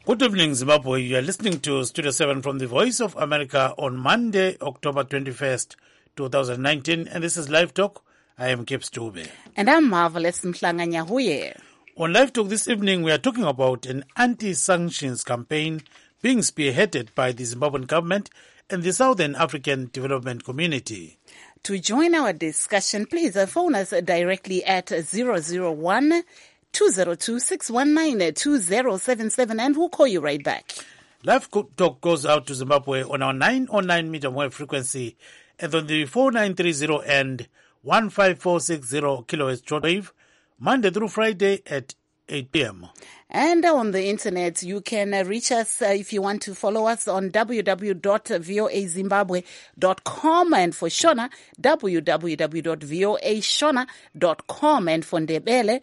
Good evening, Zimbabwe. You are listening to Studio 7 from the Voice of America on Monday, October 21st, 2019. And this is Live Talk. I am Kip Stube. And I'm Marvelous Mhlanga-Nyahuye. On Live Talk this evening, we are talking about an anti-sanctions campaign being spearheaded by the Zimbabwean government and the Southern African Development Community. To join our discussion, please phone us directly at 001-202-619-2077 and we'll call you right back. Live Talk goes out to Zimbabwe on our 909 medium wave frequency and on the 4930 and 15460 kilohertz shortwave, Monday through Friday at 8 p.m. And on the internet, you can reach us if you want to follow us on www.voazimbabwe.com, and for Shona, www.voashona.com, and for Ndebele,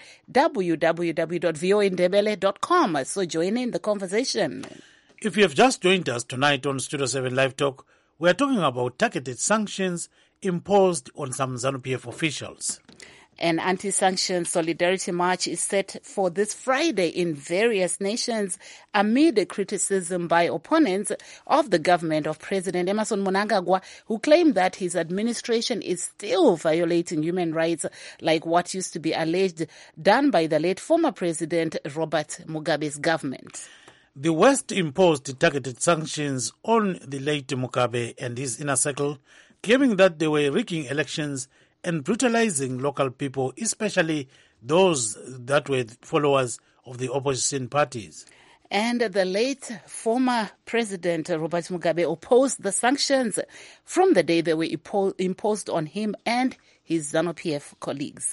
www.voandebele.com. So join in the conversation. If you have just joined us tonight on Studio 7 Live Talk, we are talking about targeted sanctions imposed on some ZANU-PF officials. An anti-sanction solidarity march is set for this Friday in various nations amid criticism by opponents of the government of President Emmerson Mnangagwa, who claim that his administration is still violating human rights, like what used to be alleged done by the late former President Robert Mugabe's government. The West imposed targeted sanctions on the late Mugabe and his inner circle, claiming that they were rigging elections and brutalizing local people, especially those that were followers of the opposition parties. And the late former President Robert Mugabe opposed the sanctions from the day they were imposed on him and his ZANU-PF colleagues.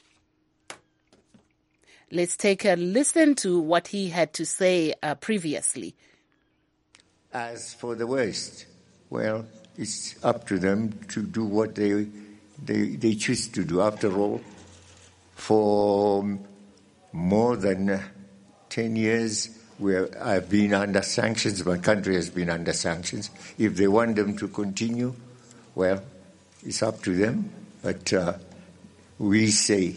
Let's take a listen to what he had to say previously. As for the West, well, it's up to them to do what they choose to do. After all, for more than 10 years, I've been under sanctions. My country has been under sanctions. If they want them to continue, well, it's up to them. But we say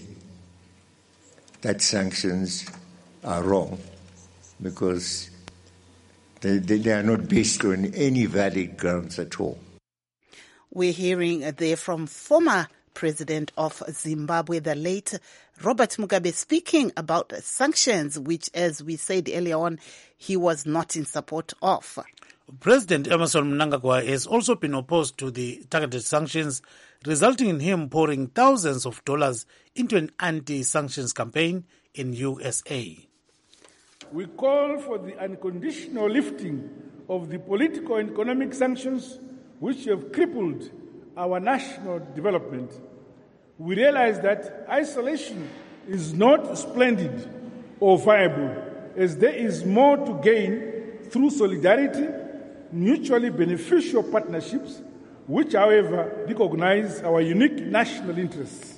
that sanctions are wrong because they are not based on any valid grounds at all. We're hearing there from former President of Zimbabwe, the late Robert Mugabe, speaking about sanctions, which, as we said earlier on, he was not in support of. President Emmerson Mnangagwa has also been opposed to the targeted sanctions, resulting in him pouring thousands of dollars into an anti-sanctions campaign in USA. We call for the unconditional lifting of the political and economic sanctions which have crippled our national development. We realize that isolation is not splendid or viable, as there is more to gain through solidarity, mutually beneficial partnerships, which, however, recognize our unique national interests.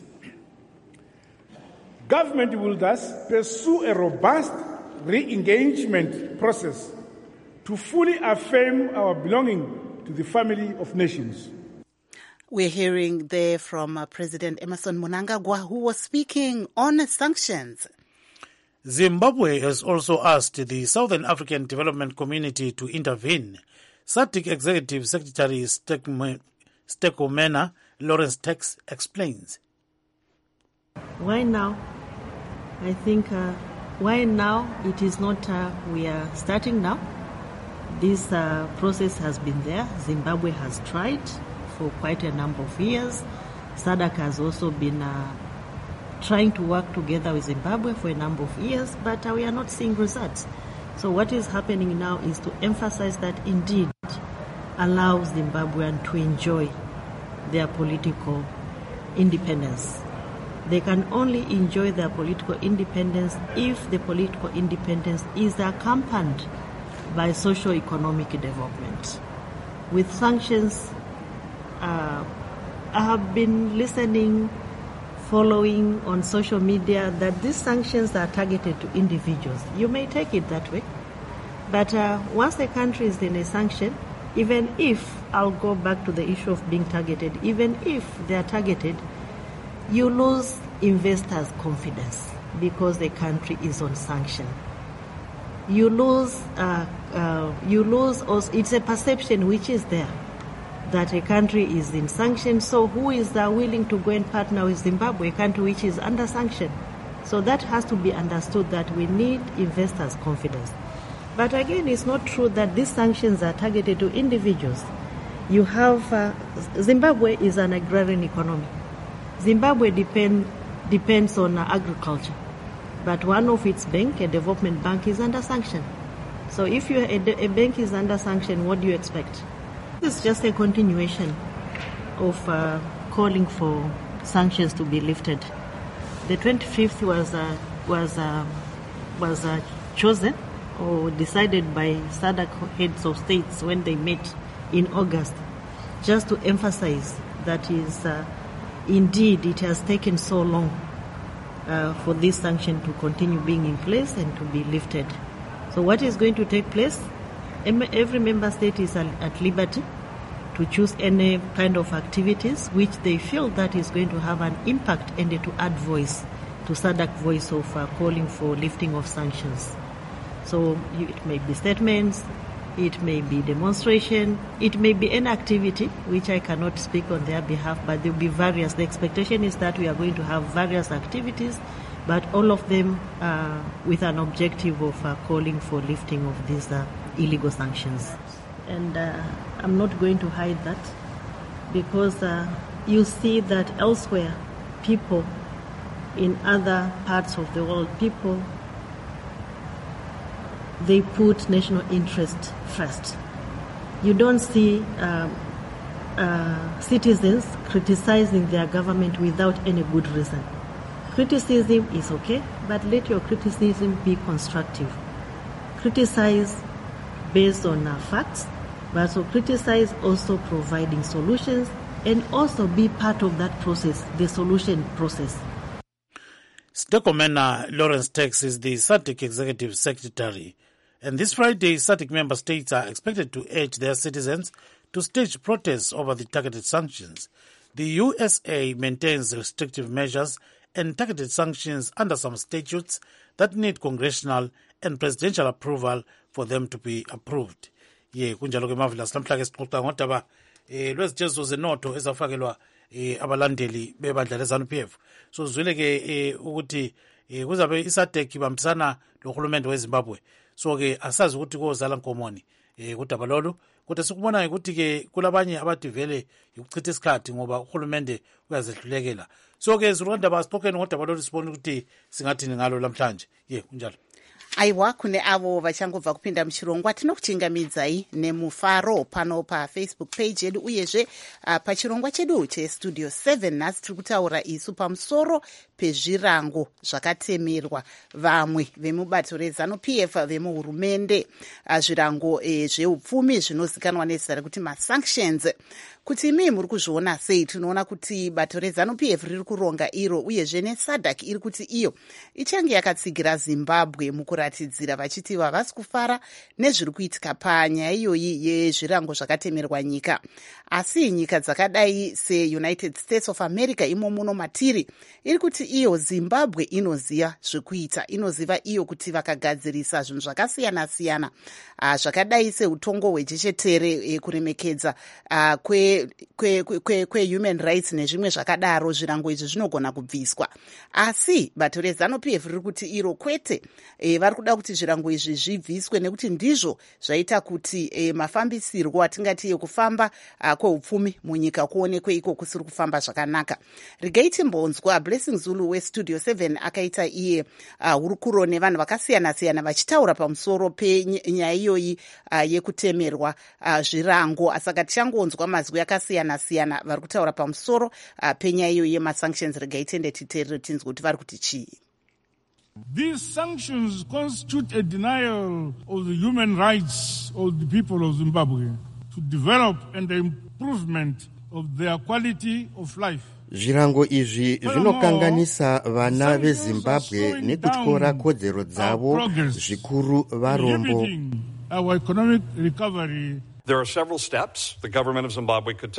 Government will thus pursue a robust re-engagement process to fully affirm our belonging to the family of nations. We're hearing there from President Emmerson Mnangagwa, who was speaking on sanctions. Zimbabwe has also asked the Southern African Development Community to intervene. SADC Executive Secretary Stekomena Lawrence Tex explains. Why now? I think why now? It is not we are starting now. This process has been there. Zimbabwe has tried for quite a number of years. SADC has also been trying to work together with Zimbabwe for a number of years, but we are not seeing results. So what is happening now is to emphasize that indeed allow Zimbabweans to enjoy their political independence. They can only enjoy their political independence if the political independence is accompanied by socio-economic development. With sanctions, I have been listening, following on social media that these sanctions are targeted to individuals. You may take it that way, but once the country is in a sanction, even if, I'll go back to the issue of being targeted, even if they are targeted, you lose investors' confidence because the country is on sanction. you lose also, it's a perception which is there that a country is in sanctions. So who is willing to go and partner with Zimbabwe, a country which is under sanction? So that has to be understood, that we need investors' confidence. But again, it's not true that these sanctions are targeted to individuals. You have Zimbabwe is an agrarian economy. Zimbabwe depends on agriculture, but one of its bank, a development bank, is under sanction. So if a bank is under sanction, what do you expect? It's just a continuation of calling for sanctions to be lifted. The 25th was chosen or decided by SADC heads of states when they met in August, just to emphasize that is indeed it has taken so long for this sanction to continue being in place and to be lifted. So what is going to take place? Every member state is at liberty to choose any kind of activities which they feel that is going to have an impact and to add voice to SADC voice of calling for lifting of sanctions. So it may be statements, it may be demonstration, it may be an activity which I cannot speak on their behalf, but there will be various. The expectation is that we are going to have various activities, but all of them with an objective of calling for lifting of these illegal sanctions. And I'm not going to hide that, because you see that elsewhere, people in other parts of the world, they put national interest first. You don't see citizens criticizing their government without any good reason. Criticism is okay, but let your criticism be constructive. Criticize based on facts, but also criticize also providing solutions, and also be part of that process, the solution process. Stekomena Lawrence Tax is the SADC Executive Secretary. And this Friday, SADC member states are expected to urge their citizens to stage protests over the targeted sanctions. The USA maintains restrictive measures and targeted sanctions under some statutes that need congressional and presidential approval for them to be approved. Kunjalo ke Marvelous namhla ke sixoxa ngodaba lwezijeziso zenotho ezafakelwa abalandeli bebandla leZANU-PF. So zwile ke ukuthi kuzabe iSADC ibambisana lohulumende weZimbabwe. So ke asazi ukuthi kozala nkomoni kudaba lolu, kodwa sikubonayo ukuthi ke kulabanye abathi vele ukuchitha isikhathi ngoba uhulumende uyazehlulekela. So ke zurondaba sixoxeni ngodaba lolu sibone ukuthi singathini ngalo namhlanje. Kunjalo. Aiwa, kune avo vachangobva kupinda muchirongwa tinokuchingamidzai nemufaro pano paFacebook page yedu uyezve pachirongwa chedu chestudio 7 nhasi tiri kutaura isu pamusoro pezvirango zvakatemerwa vamwe vemubato reZANU-PF vemuhurumende, zvirango zveupfumi zvinozikanwa nezita rekuti masanctions. Kuti imi muri kuzviona sei? Tinoona kuti bato reZANU-PF riri kuronga iro, uyezve neSADC iri kuti iyo ichange yakatsigira Zimbabwe mukuratidzira vachiti havasi kufara nezviri kuitika panyaya iyoyi yezvirango zvakatemerwa nyika. Asi nyika dzakadai seUnited States of America imo muno matiri iri kuti iyo Zimbabwe inoziva zvekuita, inoziva iyo kuti vakagadzirisa zvinhu zvakasiyana-siyana zvakadai seutongo hwechechetere, kuremekedza kwe human rights nezvimwe zvakadaro, zvirango izvi zvinogona kubviswa. Asi bato reZANU-PF riri kuti iro kwete, vari kuda kuti zvirango izvi zvibviswe nekuti ndizvo zvaita kuti mafambisirwo atingati ekufamba kweupfumi munyika kuonekwe iko kusiri kufamba zvakanaka. Regai timbonzwa Blessing Zulu weStudio 7 akaita iye hurukuro nevanhu vakasiyana-siyana vachitaura pamusoro penyaya iyoyi yekutemerwa zvirango. Asaka tichangonzwa mazwi akasiyana-siyana vari kutaura pamusoro penyaya iyoyi yemasanctions. Regai tende titeerere tinzwe kuti vari kuti chii. These sanctions constitute a denial of the human rights of the people of Zimbabwe to develop and the improvement of their quality of life. Zvirango izvi zvinokanganisa vana veZimbabwe nekutyora kodzero dzavo zvikuru varombo. Our economic recovery. There are several steps the government of Zimbabwe could take.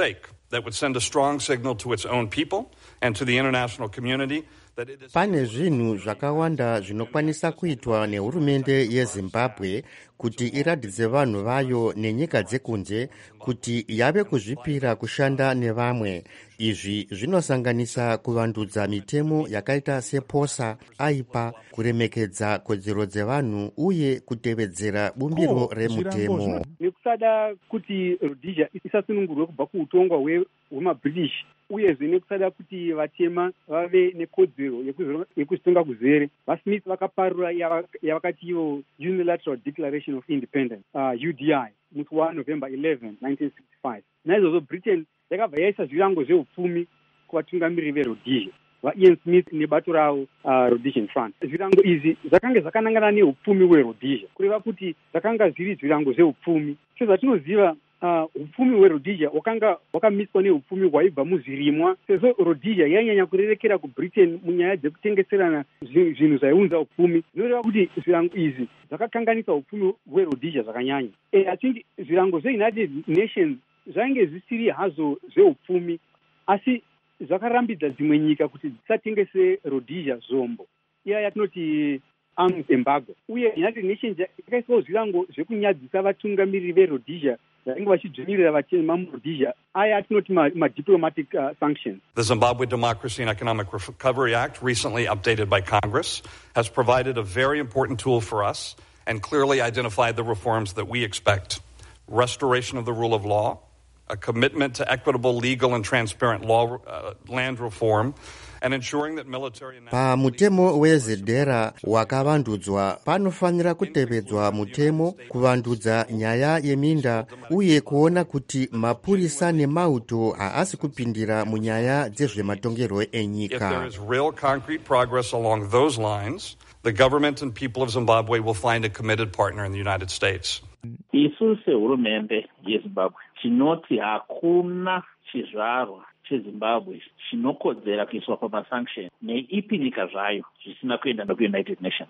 that would send a strong signal to its own people and to the international community. Pane zvinhu zvakawanda zvinokwanisa kuitwa nehurumende yeZimbabwe kuti iratidze vanhu vayo nenyika dzekunze kuti yave kuzvipira kushanda nevamwe. Izvi zvinosanganisa kuvandudza mitemo yakaita seposa, aipa, kuremekedza kodzero dzevanhu uye kutevedzera bumbiro remutemo. Nekusada kuti Rhodesia isasunungurwe kubva kuutongwa hwemaBritish uyezve nekusada kuti vatema vave nekodzero yekuzvitonga kuzere, vaSmith vakaparura yavakati iyo Unilateral Declaration of Independence, UDI, musi waNovember 11, 1965. Naizvozvo Britain yakabva yaisa zvirango zveupfumi kuvatungamiriri veRhodesia, vaIan Smith nebato ravo Rhodesian Front. Zvirango izvi zvakanga zvakanangana neupfumi hweRhodesia, kureva kuti zvakanga zviri zvirango zveupfumi. Sezvatinoziva, upfumi hweRhodesia wakanga wakamiswa neupfumi hwaibva muzvirimwa, sezvo Rhodesia yainyanya kurerekera kuBritain munyaya dzekutengeserana zvinhu zvaiunza upfumi. Zvinoreva kuti zvirango izvi zvakakanganisa upfumi hweRhodesia zvakanyanya. Achinge zvirango zveUnited Nations zvainge zvisiri hazvo zveupfumi, asi zvakarambidza dzimwe nyika kuti dzisatengese Rhodesia zvombo, iya yatinoti arms embargo. Uye United Nations yakaisawo zvirango zvekunyadzisa vatungamiriri veRhodesia vainge vachidzvinyirira vatema muRhodesia, aya atinoti diplomatic sanctions. The Zimbabwe Democracy and Economic Recovery Act, recently updated by Congress, has provided a very important tool for us and clearly identified the reforms that we expect. Restoration of the rule of law, a commitment to equitable, legal and transparent land reform, and ensuring that military and pamutemo wezedera wakavandudzwa panofanira kutevedzwa mutemo kuvandudza nyaya yeminda uye kuona kuti mapurisa nemauto haasi kupindira munyaya dzezvematongerwo enyika. If there is real concrete progress along those lines, the government and people of Zimbabwe will find a committed partner in the United States. Isu sehurumende yeZimbabwe tinoti hakuna chizvarwa cheZimbabwe chinokodzera kuiswa pamasanction neipi nyika zvayo zvisina kuenda nokuUnited Nations.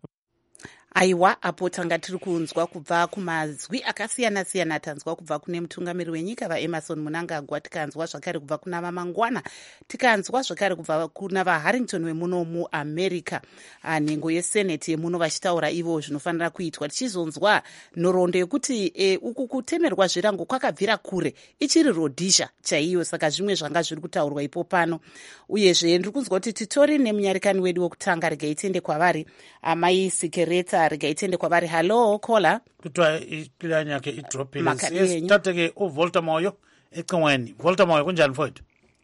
Aiwa, apo tanga tiri kunzwa kubva kumazwi akasiyana-siyana. Tanzwa kubva kune mutungamiri wenyika vaEmmerson Mnangagwa, tikanzwa zvakare kubva kuna vaMangwana, tikanzwa zvakare kubva kuna vaHarrington wemuno muAmerica, nhengo yeseneti yemuno vachitaura ivo zvinofanira kuitwa. Tichizonzwa nhoroondo yekuti uku kutemerwa zvirango kwakabvira kure ichiri Rhodesia chaiyo, saka zvimwe zvanga zviri kutaurwa ipo pano. Uyezve ndiri kunzwa kuti titori nemunyarikani wedu wokutanga, regai tiende kwavari amai Sikereta, regai tiende kwavari. Hello caller, kutwa ipilani yake idropile. Tateke uVolta Moyo ecingweni. Volta Moyo kunjani mfowethu?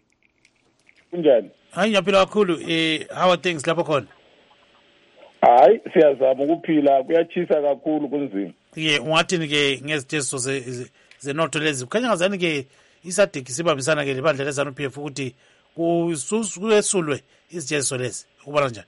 Kunjani? Hayi ngiyaphila kakhulu. How are things lapho khona? Hayi siyazama ukuphila, kuyachisa kakhulu kunzima. Ungathini ke ngezitezo zenotho lezi? Kukhanya ngazani ke isadiki sibambisana ke lebandla leZANU-PF ukuthi kusulwe izijeziso lezi, ubona njani?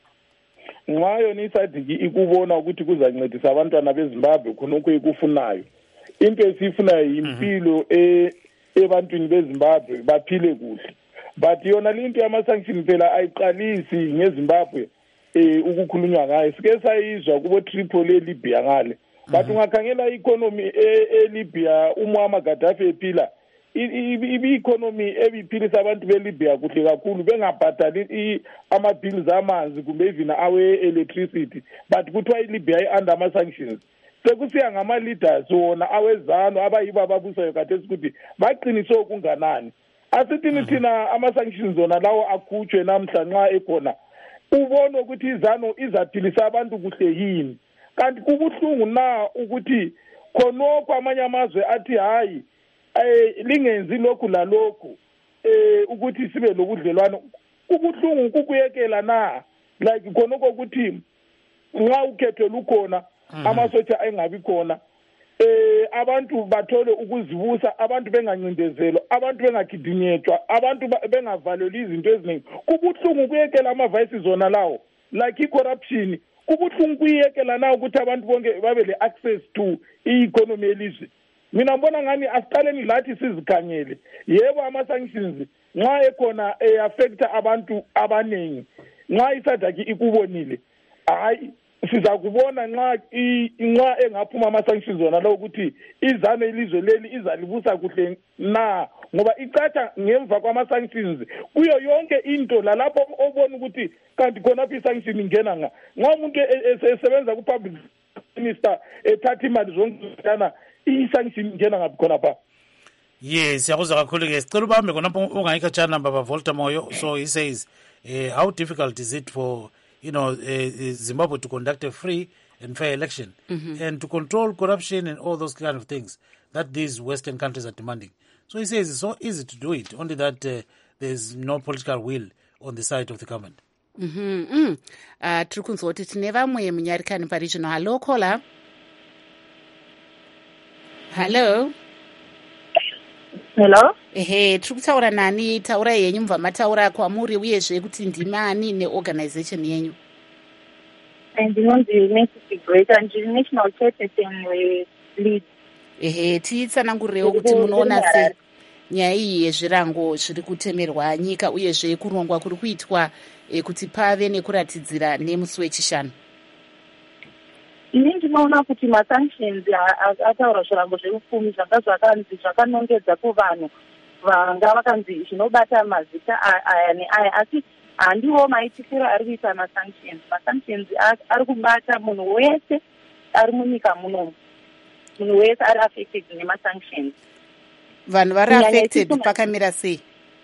Ngayo nisadiki ikubona ukuthi kuzancedisa abantwana beZimbabwe khonokho ikufunayo. Into esifunayo impilo ebantwini beZimbabwe baphile kuhle. But yona into yama-sanction phela ayiqalisi ngeZimbabwe ukukhulunywa ngayo. Sike sayizwa kubo Tripoli eLibya ngale. But ungakhangela economy eLibya uMuammar Gaddafi ephila, i-economy ebiphilisa abantu beLibya kuhle kakhulu, bengabhadali ama-bills amanzi kumbe even awe-electricity, but kuthiwa iLibya i-under ama-sanctions. Sekusiya ngama-leaders wona awezano abayibo ababusayo khathesi ukuthi baqinise okunganani. Asithini thina ama-sanctions wona lawo akhutshwe namhla nxa ekhona, ubone ukuthi izano izaphilisa abantu kuhle yini. Kanti kubuhlungu na ukuthi khonokho amanye amazwe athi hayi lingenzi lokhu lalokhu ukuthi sibe lobudlelwano. Kubuhlungu kukuyekela na, like khonokho ukuthi nxa ukhetho lukhona amasotsha engabi khona, abantu bathole ukuzibusa, abantu bengancindezelwa, abantu bengagidinyetshwa, abantu bengavaleli izinto eziningi. Kubuhlungu kuyekela ama-vices zona lawo, like i-corruption. Kubuhlungu kuyekela na ukuthi abantu bonke babe le-access to i-economy elizwe. Mina mbona ngani asiqaleni lathi sizikhangele. Yebo ama-sanctions nxa ekhona affecta abantu abaningi, nxa isadaki ikubonile, hayi siza kubona nxa engaphuma ama-sanctions wona lawo ukuthi izame ilizwe leli izalibusa kuhle na, ngoba icatsha ngemva kwama-sanctions kuyo yonke into lalapho obona ukuthi kanti khonapho i-sanction ingena nxa umuntu esebenza ku-public minister ethatha imali zonke kana i-sanction ingena ngaphi khonapha. Yes, siyakuzwa kakhulu-ke. Sicela ubambe khonapho ungayikhatshana baba Volta Moyo. So he says, how difficult is it for Zimbabwe to conduct a free and fair election and to control corruption and all those kind of things that these Western countries are demanding? So he says it's so easy to do it, only that there's no political will on the side of the government. Tiri kunzwa kuti tine vamwe munyarikani pari zvino. Hallo kola. Hallo. Hello. Tiri kutaura nani? Taura yenyu mubva mataura kwamuri uyezve kuti ndimani neorganization yenyu? Ndinonzi Messi Greater National Chairperson weLead. Titsanangurirewo kuti munoona sei nyaya iyi yezvirango zviri kutemerwa nyika uyezve kurongwa kuri kuitwa kuti pave nekuratidzira nemusi wechishanu. Ini ndinoona kuti masanctions ataura zvirango zveupfumi zvanga zvakanzi zvakanongedza kuvanhu vanga vakanzi zvinobata mazita aya neaya, asi handiwo maitikiro ari kuita masanctions. Masanctions ari kubata munhu wese ari munyika munomu, munhu wese ari affected nemasanctions. Vanhu vari affected pakamira sei?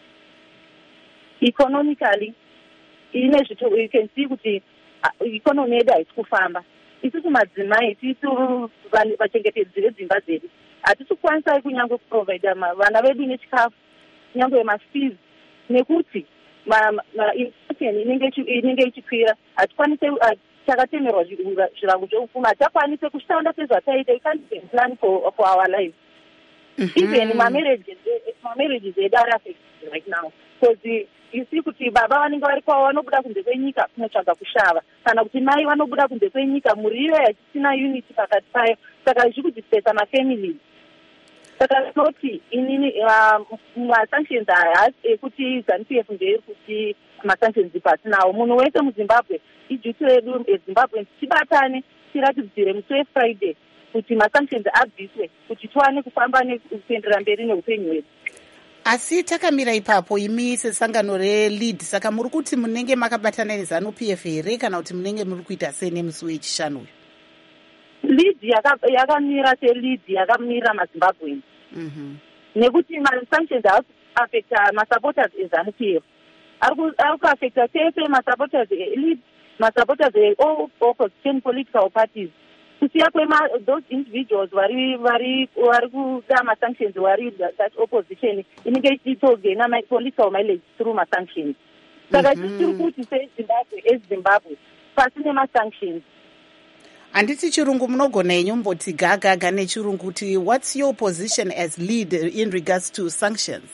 Economically, ine zvito you can see kuti economy yedu haisi kufamba. Isusu madzimai, tisu vachengetedzi vedzimba dzedu, hatisi kukwanisa kunyange kuprovide vana vedu nechikafu, nyange mafees, nekuti inflation inenge ichikwira, hatikwanise takatemerwa zvirango zveupfumi, hatakwanise kushanda sezvataita. We can't plan for our lives. Even marriages edu are affected right now, because you see kuti baba vanenge vari kwavo vanobuda kunze kwenyika kunotsvaga kushava, kana kuti mai vanobuda kunze kwenyika, muriyo yachisina unity pakati payo, saka zvirikudisplesa mafamilies. Saka tinoti inini masanctions aya ekuti ZANU-PF ndeiri kuti masanctions pasinawo. Munhu wese muZimbabwe iduty redu eZimbabwe tibatane tiratidzire musi weFriday kuti masanctions abviswe kuti tiwane kufamba nekuendera mberi neupenyu hwedu. Asi takamira ipapo imi sesangano reLead, saka muri kuti munenge makabatana neZANU-PF here kana kuti munenge muri kuita sei nemusi wechishanu uyu? Lead yakamira seLead yakamira maZimbabwe. Nekuti masanctions affecta masupporters eZANU-PF, ari kuaffecta tese masupporters eLead, masupporters all opposition political parties, kusiya those individuals vari kuda masanctions, vari that opposition inenge ichitogena political mileage through masanctions. Saka tiri kuti seZimbabwe pasine masanctions. Handiti chirungu munogona yenyu mboti gaga nechirungu kuti what's your position as Lead in regards to sanctions?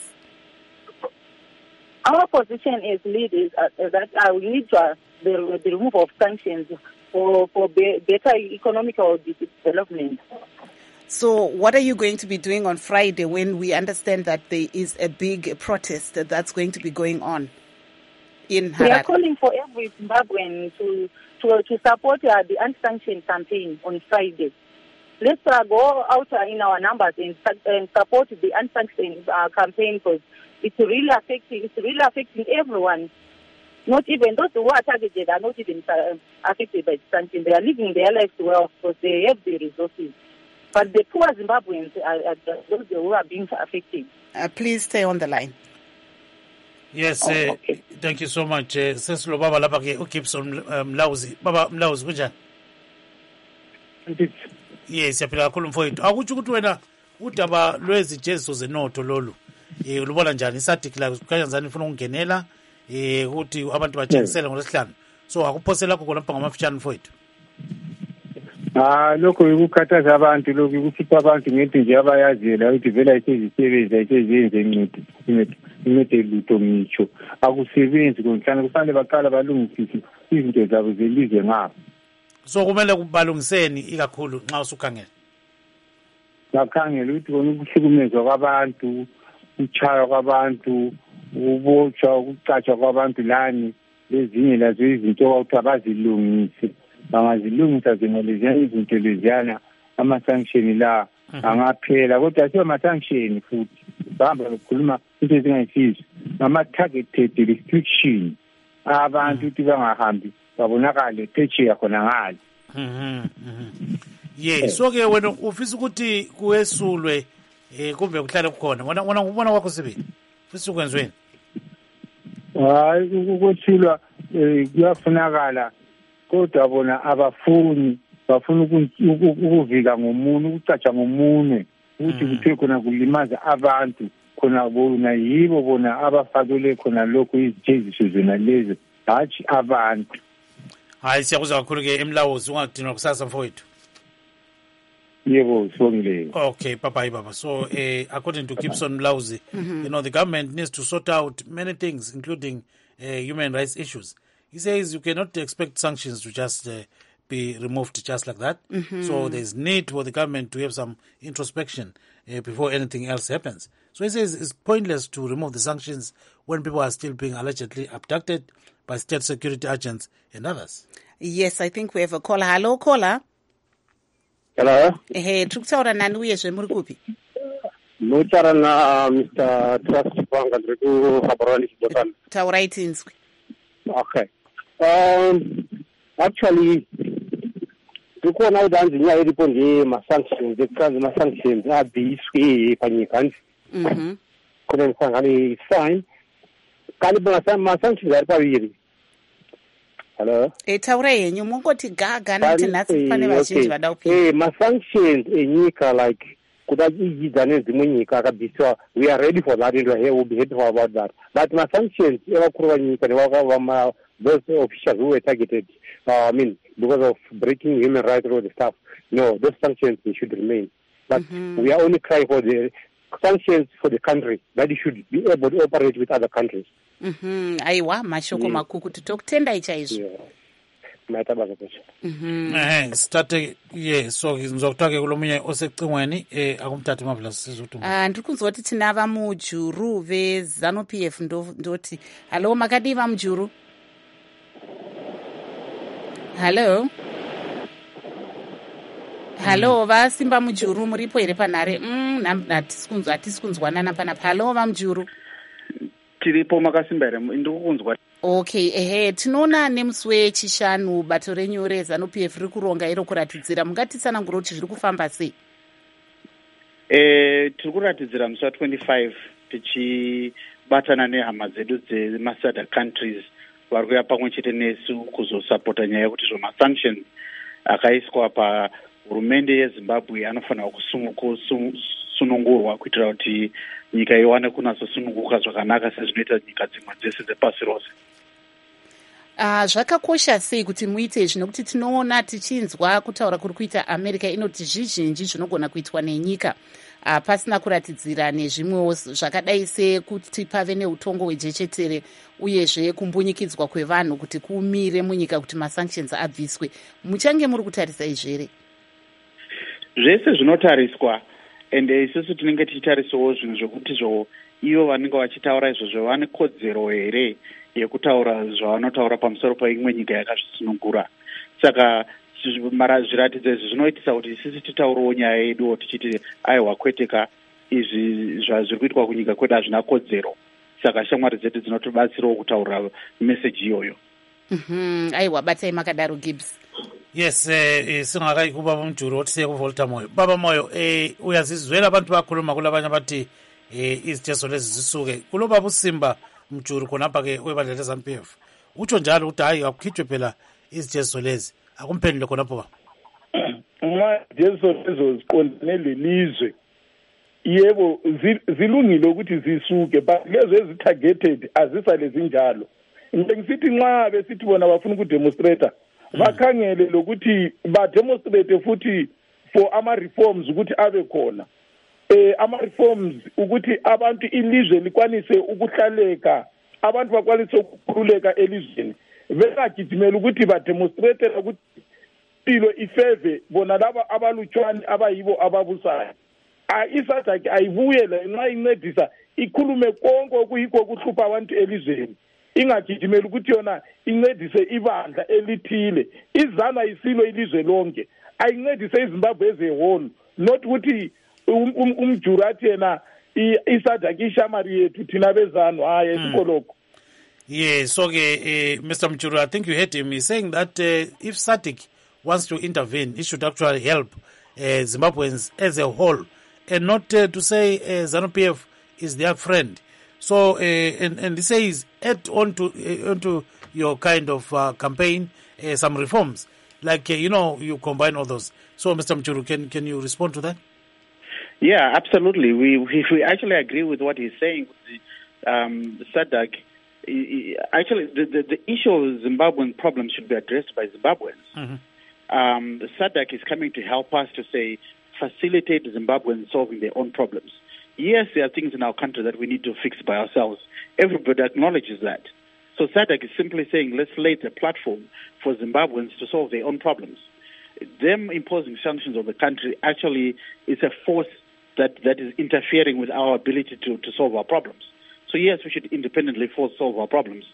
Our position as Lead is that we need the removal of sanctions for better economical development. So what are you going to be doing on Friday when we understand that there is a big protest that's going to be going on in Harare? We are calling for every Zimbabwean to support the anti-sanction campaign on Friday. Let's go out in our numbers and support the anti-sanction campaign, because it's really affecting everyone. Not even those who are targeted are not even affected by the sanction. They are living their lives well because they have the resources. But the poor Zimbabweans are those who are being affected. Please stay on the line. Yes, okay. Thank you so much. Seslo baba lapha ke uGibson Mlauzi. Baba Mlauzi kunjani? Yes, siyaphila kakhulu mfowethu. Akuthi ukuthi wena udaba lwezijeziso zenotho lolu ulubona njani? Isadikla kanjani ufuna ukungenela ukuthi abantu bajengisele ngolesihlanu. So akuphosela lokho lapha ngamafitshane mfowethu. Lokho ukukhathaza abantu, lokho ukukhipha abantu ngento nje abayazela ukuthi vela isezisebenza isezenze incede lutho ngitsho akusebenzi konhlanga, kufanele baqala balungisise izinto zabo zelizwe ngapha. So kumele kubalungiseni ikakhulu nxa usukhangela. Ngakhangela ukuthi kona ukuhlukumezwa kwabantu, uchaya kwabantu, ubotshwa, ukucatshwa kwabantu lani lezinye lazo izinto ukuthi abazilungise. bangazilungisa zinoleziyana izinto leziyana ama-sanction la angaphela kodwa asiwo ama-sanction futhi bahamba bekhuluma into ezingayisizo ngama-targeted restriction abantu ukuthi bangahambi babonakale phetsheya khona ngale. So-ke wena ufisa ukuthi kuwesulwe kumbe kuhlale kukhona wona ubona kwakho sibili ufisa ukwenzweni? Hayi ukwesulwa kuyafunakala kodwa bona abafuni bafuna ukuvika ngomunye ukucatsha ngomunye ukuthi kuthiwe khona kulimaza abantu khona bona yibo bona abafakele khona lokho izijeziso zona lezo hatshi abantu. Hayi siyakuza kakhulu-ke emlawuzi ungadinwa kusasa mfowethu. Yebo sibongile. Okay, baba. So according to Gibson Mlauzi, the government needs to sort out many things including human rights issues. He says you cannot expect sanctions to just be removed just like that. So there's need for the government to have some introspection before anything else happens. So he says it's pointless to remove the sanctions when people are still being allegedly abducted by state security agents and others. Yes, I think we have a caller. Hello, caller. Hello. Hey, tukutaura nani uyezve muri kupi? Notara na Mr. Trust Panga ndiriku Habarani Kibotani. Taurai tinzwi. Okay. Actually, tikuona udanzi nyaya iripo ndemasanctions, because masanctions abhiswe panyika nzi. Kuna msangani it's fine. Kani masanctions ari paviri. Hello. Taurai yenyu mungoti gaga nati nhasi pane vazhinji vada kupinda. Masanctions enyika like kuda ijidzane dzimwe nyika akabviswa, we are ready for that and we'll be ready for about that. But masanctions evakuru vanyika nevakavama those officials who were targeted, because of breaking human rights and all the stuff. No, those sanctions they should remain. But we are only crying for the sanctions for the country that it should be able to operate with other countries. Aiwa, mashoko makuku tutokutendai chaizvo. Maitabaza pesha. Starte so ngizokutake kulomunye osecingweni akumthathe mavula sizotuma. Ndiri kunzwa kuti tinava mujuru veZanu PF ndoti. Hello makadiva mujuru. Hello vasimba mujuru muripo here panhare. Hatisi kunzwanana panapa. Hello vamujuru. Tiripo makasimba here ndiri kunzwa. Okay, tinoona nemusi wechishanu bato renyu reZanu PF riri kuronga iro kuratidzira, mungatitsanangura kuti zviri kufamba sei? Tiri kuratidzira musi wa25 tichibatana nehama dzedu dzemasada countries vari kuya pamwe chete nesu kuzosapota nyaya yekuti masanctions akaiswa pahurumende yeZimbabwe anofanira kusunungurwa kuitira kuti nyika iwane kunatsosununguka zvakanaka sezvinoita nyika dzimwe dzese dzepasi rose. Zvakakosha sei kuti muite izvi nekuti tinoona tichinzwa kutaura kuri kuita America inoti zvizhinji zvinogona kuitwa nenyika pasina kuratidzira nezvimwewo zvakadai sekuti pave neutongo hwejechetere uyezve kumbunyikidzwa kwevanhu kuti kuumire munyika kuti masanctions abviswe. Muchange muri kutarisa izvere? Zvese zvinotariswa ende isusu tinenge tichitarisawo zvinhu zvekuti ivo vanenge vachitaura izvozvo vane kodzero here yekutaura zvavanotaura pamusoro paimwe nyika yakazvisunungura. Saka zviratidzo izvi zvinoitisa kuti isusu titaurewo nyaya yedu tichiti aiwa kweteka izvi zvazviri kuitwa kunyika kwedu hazvina kodzero. Saka shamwari dzedu dzinotibatsirawo kutaura meseji iyoyo. Aiwa batai makadaro Gibbs. Yes, singakai kubaba mjuru otise kuvolta moyo. Baba moyo uyazizwela abantu bakhuluma kulabanye bathi iziteso lezi zisuke. Kulo baba uSimba mjuru khonapha ke webandla leZanu PF. Utsho njalo ukuthi hayi akukhitshwe phela iziteso lezi. Akumphendule khonapho ba. Iziteso lezo ziqondane lelizwe. Yebo zilungile ukuthi zisuke, but lezo ezitargeted azisale zinjalo. Ngisithi nxa besithi bona bafuna ukudemonstrate bakhangele lokuthi bademonstrate futhi for ama-reforms ukuthi abe khona. Ama-reforms ukuthi abantu ilizwe likwanise ukuhlaleka, abantu bakwanise ukukhululeka elizweni. Bekagijimela ukuthi bademonstrate ukuthi impilo ifeve bona laba abalutshwane abayibo ababusayo. Isatha ayibuyele nxa incedisa ikhulume konke okuyikho okuhlupha abantu elizweni. ingagijimeli ukuthi yona incedise ibandla elithile. IZANU ayisilo ilizwe lonke, ayincedise iZimbabwe as a whole, not ukuthi umjurathi yena iSADC ishamari yethu thina beZANU hayi esikoloko. Yes, okay, Mr. Mchuru, I think you heard him. He's saying that if SADC wants to intervene, it should actually help Zimbabweans as a whole, and not to say ZANU-PF is their friend. So, and he says, add onto your kind of campaign some reforms, like you combine all those. So, Mr. Mchuru, can you respond to that? Yeah, absolutely. We actually agree with what he's saying. The SADC. Actually, the issue of Zimbabwean problems should be addressed by Zimbabweans. The SADC is coming to help us to say, facilitate Zimbabweans solving their own problems. Yes, there are things in our country that we need to fix by ourselves. Everybody acknowledges that. So SADC is simply saying, let's lay a platform for Zimbabweans to solve their own problems. Them imposing sanctions on the country actually is a force that is interfering with our ability to solve our problems. So yes, we should independently solve our problems.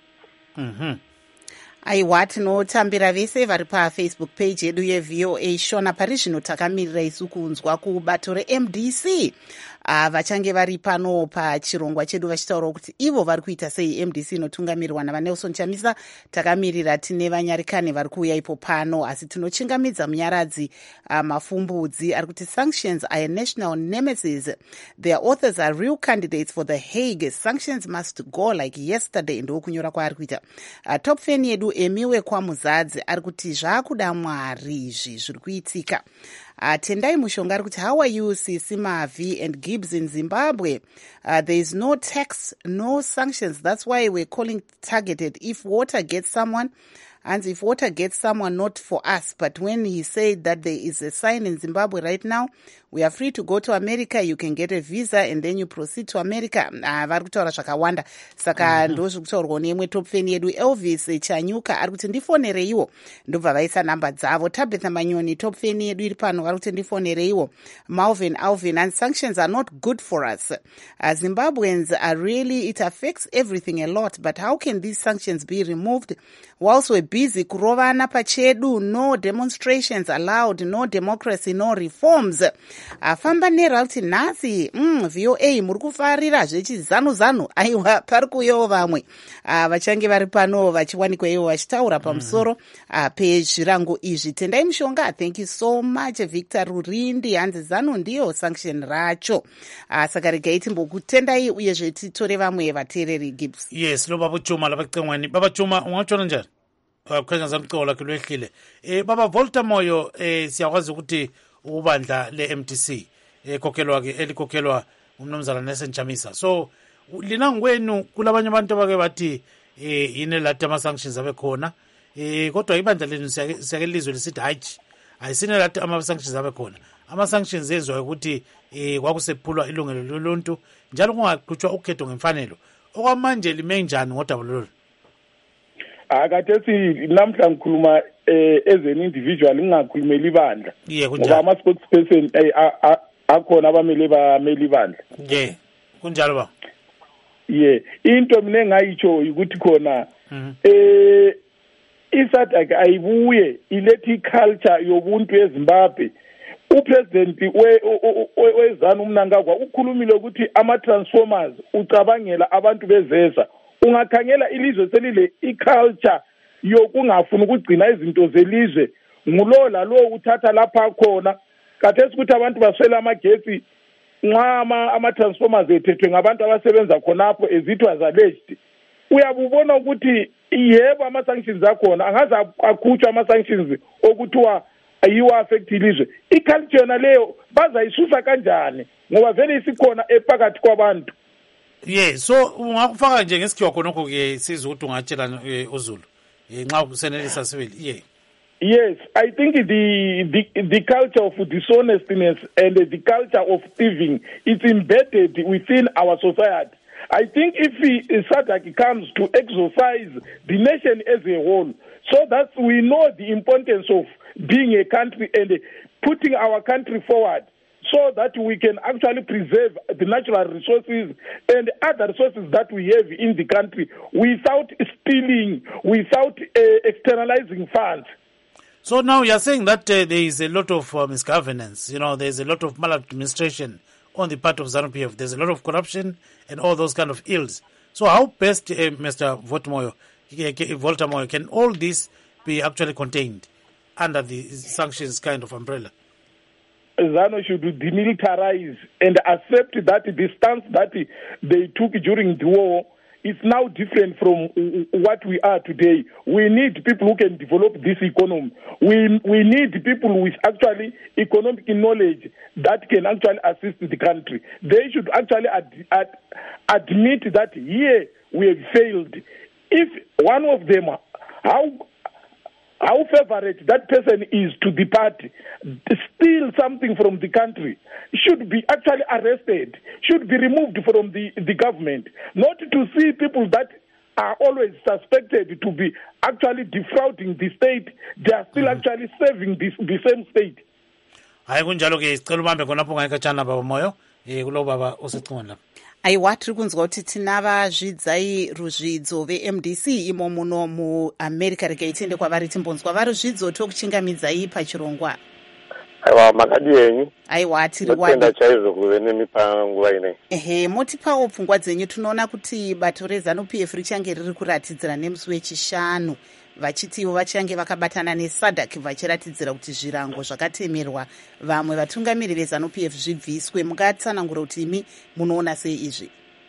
aiwa tinotambira vese vari pafacebook page yedu yevoa shona pari zvino takamirira isu kunzwa kubato remdc vachange vari pano pachirongwa chedu vachitaurawo kuti ivo vari kuita sei mdc inotungamirirwa navanelson chamisa. Takamirira tine vanyarikane vari kuuya ipo pano, asi tinochingamidza munyaradzi mafumbudzi ari kuti sanctions are a national nemesis. Their authors are real candidates for the Hague. Sanctions must go like yesterday. Ndokunyora kwaari kuita. Top fan yedu emiwe kwamuzadzi ari kuti zvakuda mwari izvi zviri kuitika. Tendai Mushonga ari kuti how are you Sisi Mavi and Gibbs in Zimbabwe? There is no tax, no sanctions. That's why we're calling targeted. If water gets someone, and if water gets someone, not for us. But when he said that there is a sign in Zimbabwe right now, we are free to go to America. You can get a visa and then you proceed to America. Vari kutaura zvakawanda. Saka ndozviri kutaurwa neimwe top fan yedu Elvis Chanyuka ari kuti ndifonereiwo. Ndobva vaisa namba dzavo. Tabitha Manyoni top fan yedu iri pano vari kuti ndifonereiwo. Malvin Alvin, and sanctions are not good for us. Zimbabweans are really, it affects everything a lot. But how can these sanctions be removed whilst we're busy kurovana pachedu? No demonstrations allowed, no democracy, no reforms. Afamba nera kuti nhasi VOA muri kufarira zvechizanu-zanu. Aiwa, pari kuuyawo vamwe vachange vari pano vachiwanikwa ivo vachitaura pamusoro pezvirango izvi. Tendai Mushonga, thank you so much. Victor Rurindi, hanzi zanu ndiyo sanction racho. Saka regai timbokutendai uyezve titore vamwe vateereri Gibbs. Yes, lo Baba Chuma lapha Baba Chuma ungachona njani? Kukhanya zangicola kulwehlile. Baba Volta Moyo siyakwazi ukuthi ubandla le-MDC elikokhelwa umnumzana Nelson Chamisa. So lina ngwenu kulabanye abantu abake bathi yini lathi ama-sanctions abe khona, kodwa ibandla lenu siyake lizwe lisithi hayi ayisine lathi ama-sanctions abe khona. Ama-sanctions ezwa ukuthi kwakusephulwa ilungelo loluntu njalo kungaqhutshwa ukhetho ngemfanelo. Okwamanje lime njani ngodaba lolu? Akathethi namhla ngikhuluma as an individual ngingakhulumeli ibandla ngoba ama-spokesperson akhona abamele bameli ibandla. Kunjalo ba? Into mina engayitsho ukuthi khona iSADC ayibuye ilethi iculture yobuntu eZimbabwe. Upresident weZANU Mnangagwa ukhulumile ukuthi ama-transformers ucabangela abantu bezeza. Ungakhangela ilizwe selile iculture yokungafuna ukugcina izinto zelizwe ngulo lalo uthatha lapha khona kathesi ukuthi abantu baswela amagetsi nxa ama-transformers ethethwe ngabantu abasebenza khonapho ezitho alleged. Uyabubona ukuthi yebo ama-sanctions akhona angaze akhutshwa ama-sanctions okuthiwa ayiwa affect ilizwe. Iculture yona leyo bazayisusa kanjani ngoba vele isikhona ephakathi kwabantu. So ungakufaka nje ngesikhiwa khonokho ke sizwe ukuthi ungatshelana uZulu nxa kusenelisa sibili. Yes, I think the culture of dishonestness and the culture of thieving is embedded within our society. I think if SADC comes to exercise the nation as a whole, so that we know the importance of being a country and putting our country forward, so that we can actually preserve the natural resources and other resources that we have in the country without stealing, without externalizing funds. So now you're saying that there is a lot of misgovernance, there's a lot of maladministration on the part of ZANU-PF. There's a lot of corruption and all those kind of ills. So how best, Mr. Volta Moyo, can all this be actually contained under the sanctions kind of umbrella? ZANU should demilitarize and accept that the stance that they took during the war is now different from what we are today. We need people who can develop this economy. We need people with actually economic knowledge that can actually assist the country. They should actually admit that here we have failed. If one of them, how favorite that person is to the party, steal something from the country, should be actually arrested, should be removed from the government. Not to see people that are always suspected to be actually defrauding the state, they are still actually serving the same state. aiwa tiri kunzwa kuti tina vazvidzai ruzvidzo veMDC imo muno muamerica. Regai tiende kwavari timbonzwa varuzvidzo tokuchingamidzai pachirongwa. aiwa makadi yenyu. aiwa tiri wanda chaizvo kuve nemipa nguva inei. ehe motipawo pfungwa dzenyu. tunoona kuti bato reZANU-PF richange riri kuratidzira nemusi wechishanu vachitiwo vachange vakabatana neSADC vachiratidzira kuti zvirango zvakatemerwa vamwe vatungamiri veZANU-PF zvibviswe. mungatsanangura kuti imi munoona sei izvi?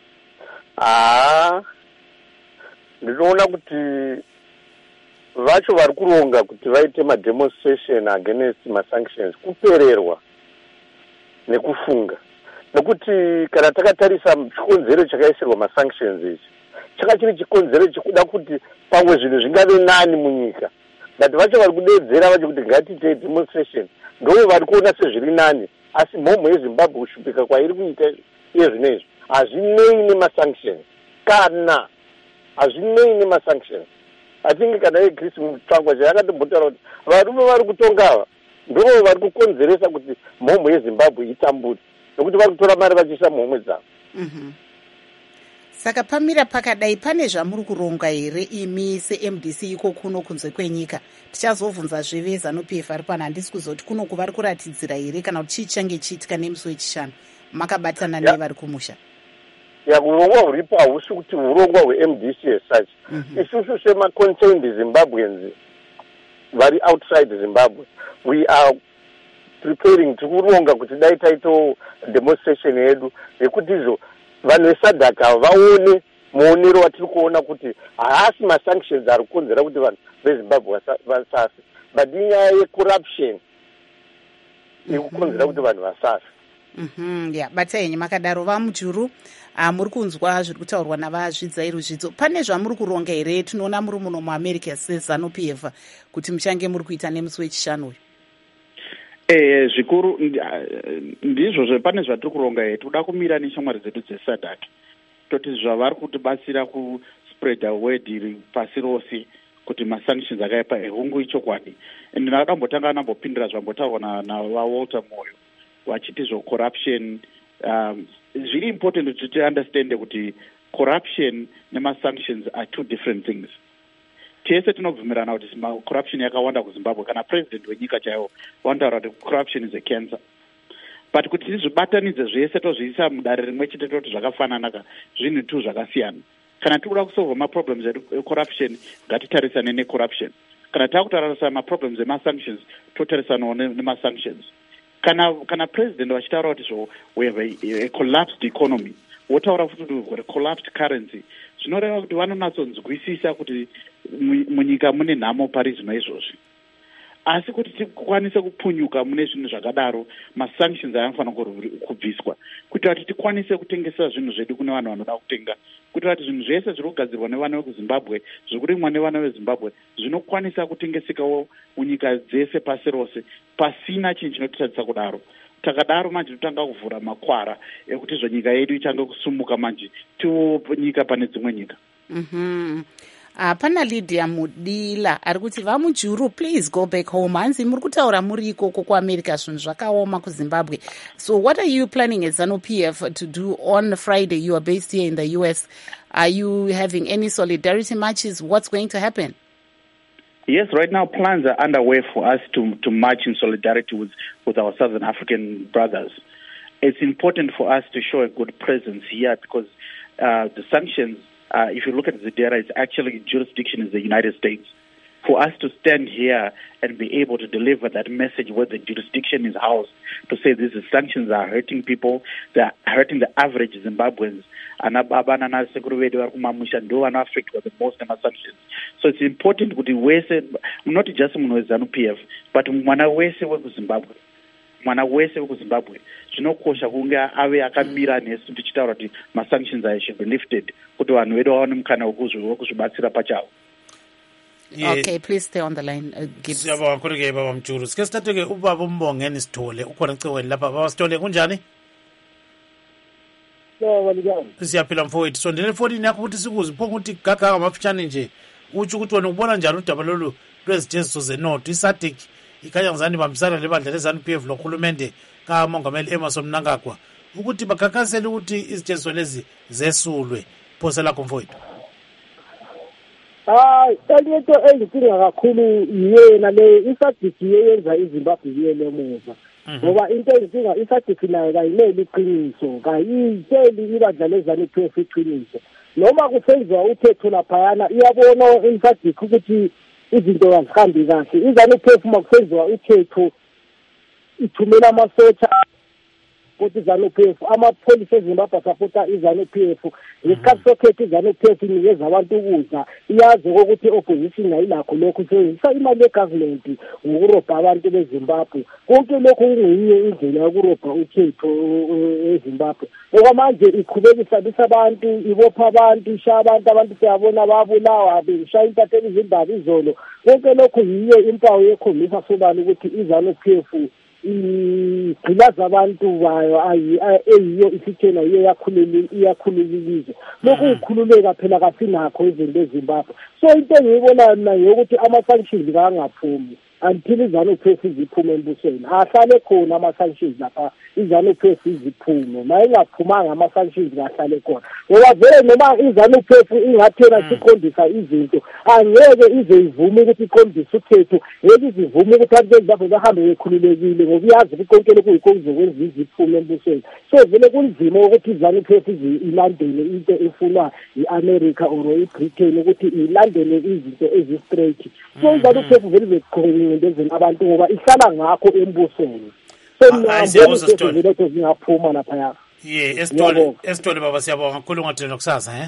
ndinoona kuti vacho vari kuronga kuti vaite mademonstration against masanctions kupererwa nekufunga, nekuti kana takatarisa chikonzero chakaisirwa masanctions ichi chakachiri chikonzero chikuda kuti pamwe zvinhu zvingave nani munyika, but vacho vari kudedzera vacho kuti ngatiite demonstration ndo vari kuona sezviri nani, asi mhomho yeZimbabwe kushupika kwairi kuita iye zvinezvi hazvinei nemasanctions, kana hazvinei nemasanctions. atingi kana yeChris Mutsvangwa chayakatombotaura kuti varume vari kutongava ndo vari kukonzeresa kuti mhomho yeZimbabwe itambure, nokuti vari kutora mari vachiisa muhomwe dzavo. Saka pamira pakadai pane zvamuri kuronga here imi seMDC iko kuno kunze kwenyika? Tichazobvunza zveve ZANU-PF ari pano, handisi kuzoti kuno kuvari kuratidzira here kana kuti chichange chiitika nemusi wechishanu makabatana nevari kumusha? urongwa huripo hahusi kuti urongwa hweMDC as such. isusu sema-contained Zimbabweans vari outside Zimbabwe, we are preparing tikuronga kuti dai taito demonstration yedu yekuti izvo vanhu veSADC vaone muonero watiri kuona kuti haasi masanctions ari kukonzera kuti vanhu veZimbabwe vasafe, but inyaya yecorruption ikukonzera kuti vanhu vasafe. bata yenyu makadaro vamujuru muri kunzwa zviri kutaurwa navazvidzai ruzvidzo. pane zvamuri kuronga here? tinoona muri muno muamerica seZANU-PF kuti muchange muri kuita nemusi wechishanu uyu. zvikuru ndizvo pane zvatiri kuronga here. toda kumira neshamwari dzedu dzeSADC toti zvavari kutibatsira kuspreada word pasi rose kuti masanctions akaipa ehungu ichokwadi. and ndakambotanga nambopindira zvambotaurwa navaWalter Moyo vachiti zvocorruption. zviri important kuti tiunderstande kuti corruption nemasanctions are two different things. tese tinobvumirana kuti corruption yakawanda kuZimbabwe, kana president wenyika chaiwo wandaura kuti corruption is a cancer, but kuti tizvibatanidze zvese tozviisa mudare rimwe chete toti zvakafanana zvinhu tu zvakasiyana. kana tikuda kusolva maproblems ecorruption ngatitarisane necorruption, kana takutarisa maproblems emasanctions totarisanawo nemasanctions. kana president vachitaura kuti we have a collapsed economy, wotaura futi kuti collapsed currency, zvinoreva kuti vanonatsonzwisisa kuti munyika mune nhamo pari zvino izvozvi. asi kuti tikwanise kupunyuka mune zvinhu zvakadaro, masanctions anofanira kubviswa kuitira kuti tikwanise kutengesa zvinhu zvedu kune vanhu vanoda kutenga, kuitira kuti zvinhu zvese zviri kugadzirwa nevana vekuZimbabwe, zviri kurimwa nevana veZimbabwe zvinokwanisa kutengesekawo munyika dzese pasi rose pasina chinhu chinotitadzisa kudaro. takadaro manje totanga kuvhura makwara ekuti nyika yedu ichange kusumuka manje tiwo nyika pane dzimwe nyika. Pana Lydia Mudila ari kuti vamujuru, please go back home. Hanzi muri kutaura muri ikoko kuAmerica zvinhu zvakaoma kuZimbabwe. So what are you planning as ZANU-PF to do on Friday? You are based here in the US. Are you having any solidarity marches? What's going to happen? Yes, right now plans are underway for us to march in solidarity with our Southern African brothers. It's important for us to show a good presence here because the sanctions, if you look at Zedera, it's actually jurisdiction is the United States. For us to stand here and be able to deliver that message where the jurisdiction is housed, to say these sanctions are hurting people, they are hurting the average Zimbabweans, and not affected the most sanctions. So it's important not just ZANU-PF, but mwana wese weku Zimbabwe zvinokosha kunge ave akamira nesu tichitaura kuti masanctions aya should be lifted kuti vanhu vedu vaone mukana wekuzvibatsira pachavo. Okay, please stay on the line. Siyabonga kakhulu baba Mjuru. Sike sithathe ubaba uMbongeni Sithole ukhona ecingweni lapha. Baba Sithole kunjani? Siyaphila mfowethu. Sondele efonini yakho ukuthi sikuze pho ukuthi gaga ngamafutshane nje. Uthi ukuthi wena ubona njani udaba lolu lwezijeziso zeNorth iSADC ikhanya ngizani bambisana lebandla leZANU-PF lokhulumende kaMongameli Emmerson Mnangagwa ukuthi bakhankasela ukuthi izijeziso lezi zesulwe. Phose lakho mfowethu. Enye into engicinga kakhulu yiyena le iSADC yenza iZimbabwe yele emuva. Ngoba into engicinga iSADC nayo kayimeli iqiniso, kayitsheli ibandla leZANU-PF iqiniso. Noma kusenziwa uthetho laphayana iyabona iSADC ukuthi izinto azihambi kahle. iZANU-PF uma kusenziwa uthetho ithumela amasotsha ukuthi ZANU-PF, amapholisa eZimbabwe asapota iZANU-PF. Ngesikhathi sokhetho iZANU-PF inikeza abantu ukudla, iyazi ukuthi opposition ayilakho lokho, isebenzisa imali yegovernment ngokurobha abantu beZimbabwe. Konke lokho kungeyinye indlela yokurobha ukhetho eZimbabwe. Okwamanje iqhubekisa abantu, ibopha abantu, ishaya abantu siyabona babulawa, beshaya intatheli izindaba izolo. Konke lokho yiyo impawu yekhombisa sobala ukuthi iZANU-PF igqilaza abantu bayo eyiyo isithena yiyo iyakhululilizwe. Lokhu ukukhululeka phela kasinakho izinto eZimbabwe. So into engiyibona mina yokuthi ama-sanctions kangaphumi until iZANU-PF iziphume embusweni. Ahlale khona ama-sanctions lapha, iZANU-PF iziphume. Mayingaphumanga ama-sanctions kahlale khona. Ngoba vele noma iZANU-PF ingathena siqondisa izinto, angeke ize ivume ukuthi iqondise ukhetho, ngeke izivume ukuthi abantu beZimbabwe bahambe bekhululekile ngoba iyazi ukuthi konke lokhu yikho kuzokwenza iziphume embusweni. So vele kunzima ukuthi iZANU-PF ilandele into efunwa i-America or i-Britain ukuthi ilandele izinto ezi-straight. So iZANU-PF vele beqhubeka ngezweni abantu ngoba ihlala ngakho embusweni. So vele zingaphuma lapha. Esitole baba siyabonga kakhulu ngathina nokusasa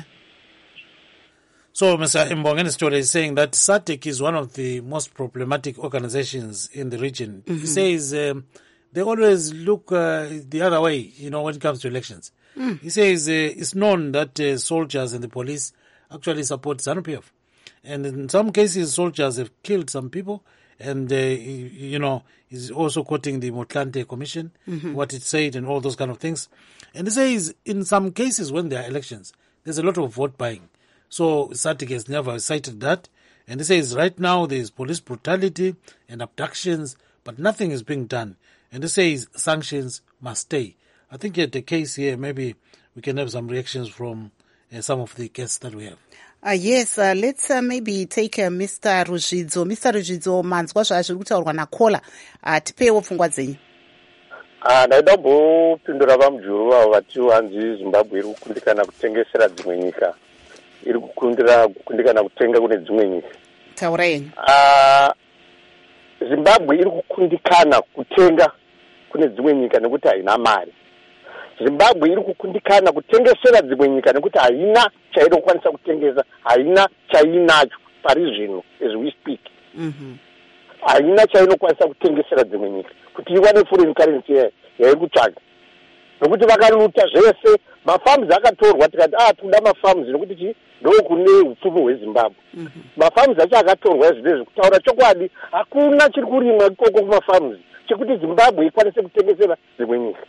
So Mr. Mbongeni Sithole is saying that SADC is one of the most problematic organizations in the region. He says they always look the other way, when it comes to elections. He says it's known that soldiers and the police actually support ZANU-PF. And in some cases, soldiers have killed some people. And, he's also quoting the Motlanthe Commission, what it said and all those kind of things. And he says in some cases when there are elections, there's a lot of vote buying. So SADC has never cited that. And he says right now there's police brutality and abductions, but nothing is being done. And he says sanctions must stay. I think at the case here, maybe we can have some reactions from some of the guests that we have. Yes, let's maybe take Mr. Ruzvidzo. Mr. Ruzvidzo, manzwa zvazviri kutaurwa nakola. Tipewo pfungwa dzenyu. Ndaida kupindura vamujuru avo vati hanzi Zimbabwe iri kukundikana kutengesera dzimwe nyika. Iri kukundikana kutenga kune dzimwe nyika. Taura yenyu. Zimbabwe iri kukundikana kutenga kune dzimwe nyika nekuti haina mari. Zimbabwe iri kukundikana kutengesera dzimwe nyika nekuti haina chainokwanisa kutengesa, haina chainacho pari zvino as we speak. Haina chainokwanisa kutengesera dzimwe nyika kuti iwane foreign currency yairi kutsvaga. Nokuti vakaruta zvese, mafarms akatorwa tikati toda mafarms nokuti ndokune upfumi hweZimbabwe. Mafarms acho akatorwa zvinezvi kutaura chokwadi hakuna chiri kurimwa ikoko kumafarms chekuti Zimbabwe ikwanise kutengesera dzimwe nyika.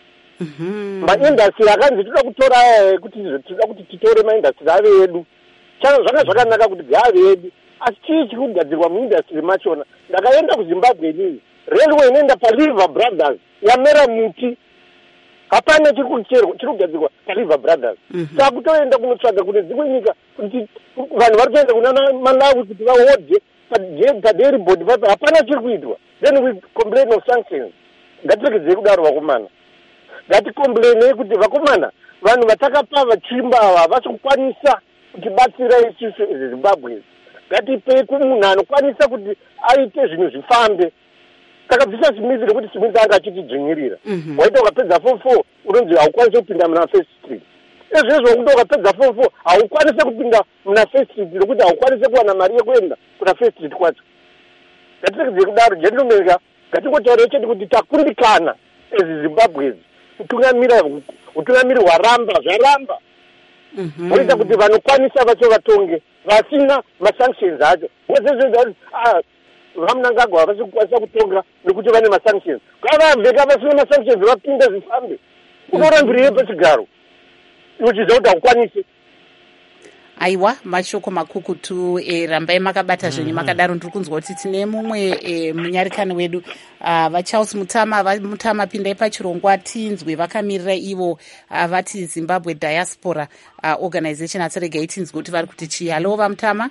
Maindustry akanzi toda kutora kuti titore maindustry ave edu zvanga zvakanaka kuti gave yedu asi chii chiri kugadzirwa muindastry machona. Ndakaenda kuzimbabwe inini, railway inoenda paRiver Brothers yamera muti, hapana chiri kugadzirwa paRiver Brothers. Saka kutoenda kunotsvaga kune dzimwe nyika kuti vanhu vari kuenda kuna Malawi kuti vahodhe padairy board papo, hapana chiri kuitwa. Then we complain of sanctions. Ngatiregedzei kudaro vakomana, ngatikomplainei kuti vakomana, vanhu vatakapa vachimba ava havasi kukwanisa kutibatsira isusu ezimbabwe. Ngatipei kumunhu anokwanisa kuti aite zvinhu zvifambe. Takabvisa Smith rekuti Smith anga achitidzvinyirira. Waita ukapedza 4-4 unonzi haukwanisi kupinda muna First Street. Ezvezvo kuti ukapedza 4-4 haukwanisi kupinda muna First Street rekuti haukwanisi kuwana mari yekuenda kuna First Street kwacho. Ngatiregedzei kudaro gentlemen, ngatingotaura chete kuti takundikana ezimbabwezi. Utungamiri hwaramba zvaramba. Voita kuti vanokwanisa vacho vatonge vasina masanctions acho. Vamunangagwa havasi kukwanisa kutonga nekuti vane masanctions. Ngavavheka vasina masanctions vapinde zvifambe. Unorambirei pachigaro uchiziva kuti haukwanisi. Aiwa, mashoko makukutu rambai makabata zvenyu makadaro. Ndiri kunzwa kuti tine mumwe munyarikani wedu vaCharles Mutama pindai pachirongwa tinzwe vakamirira ivo vati Zimbabwe Diaspora Organization. Asi regai tinzwe kuti vari kuti chii. Halo vaMutama.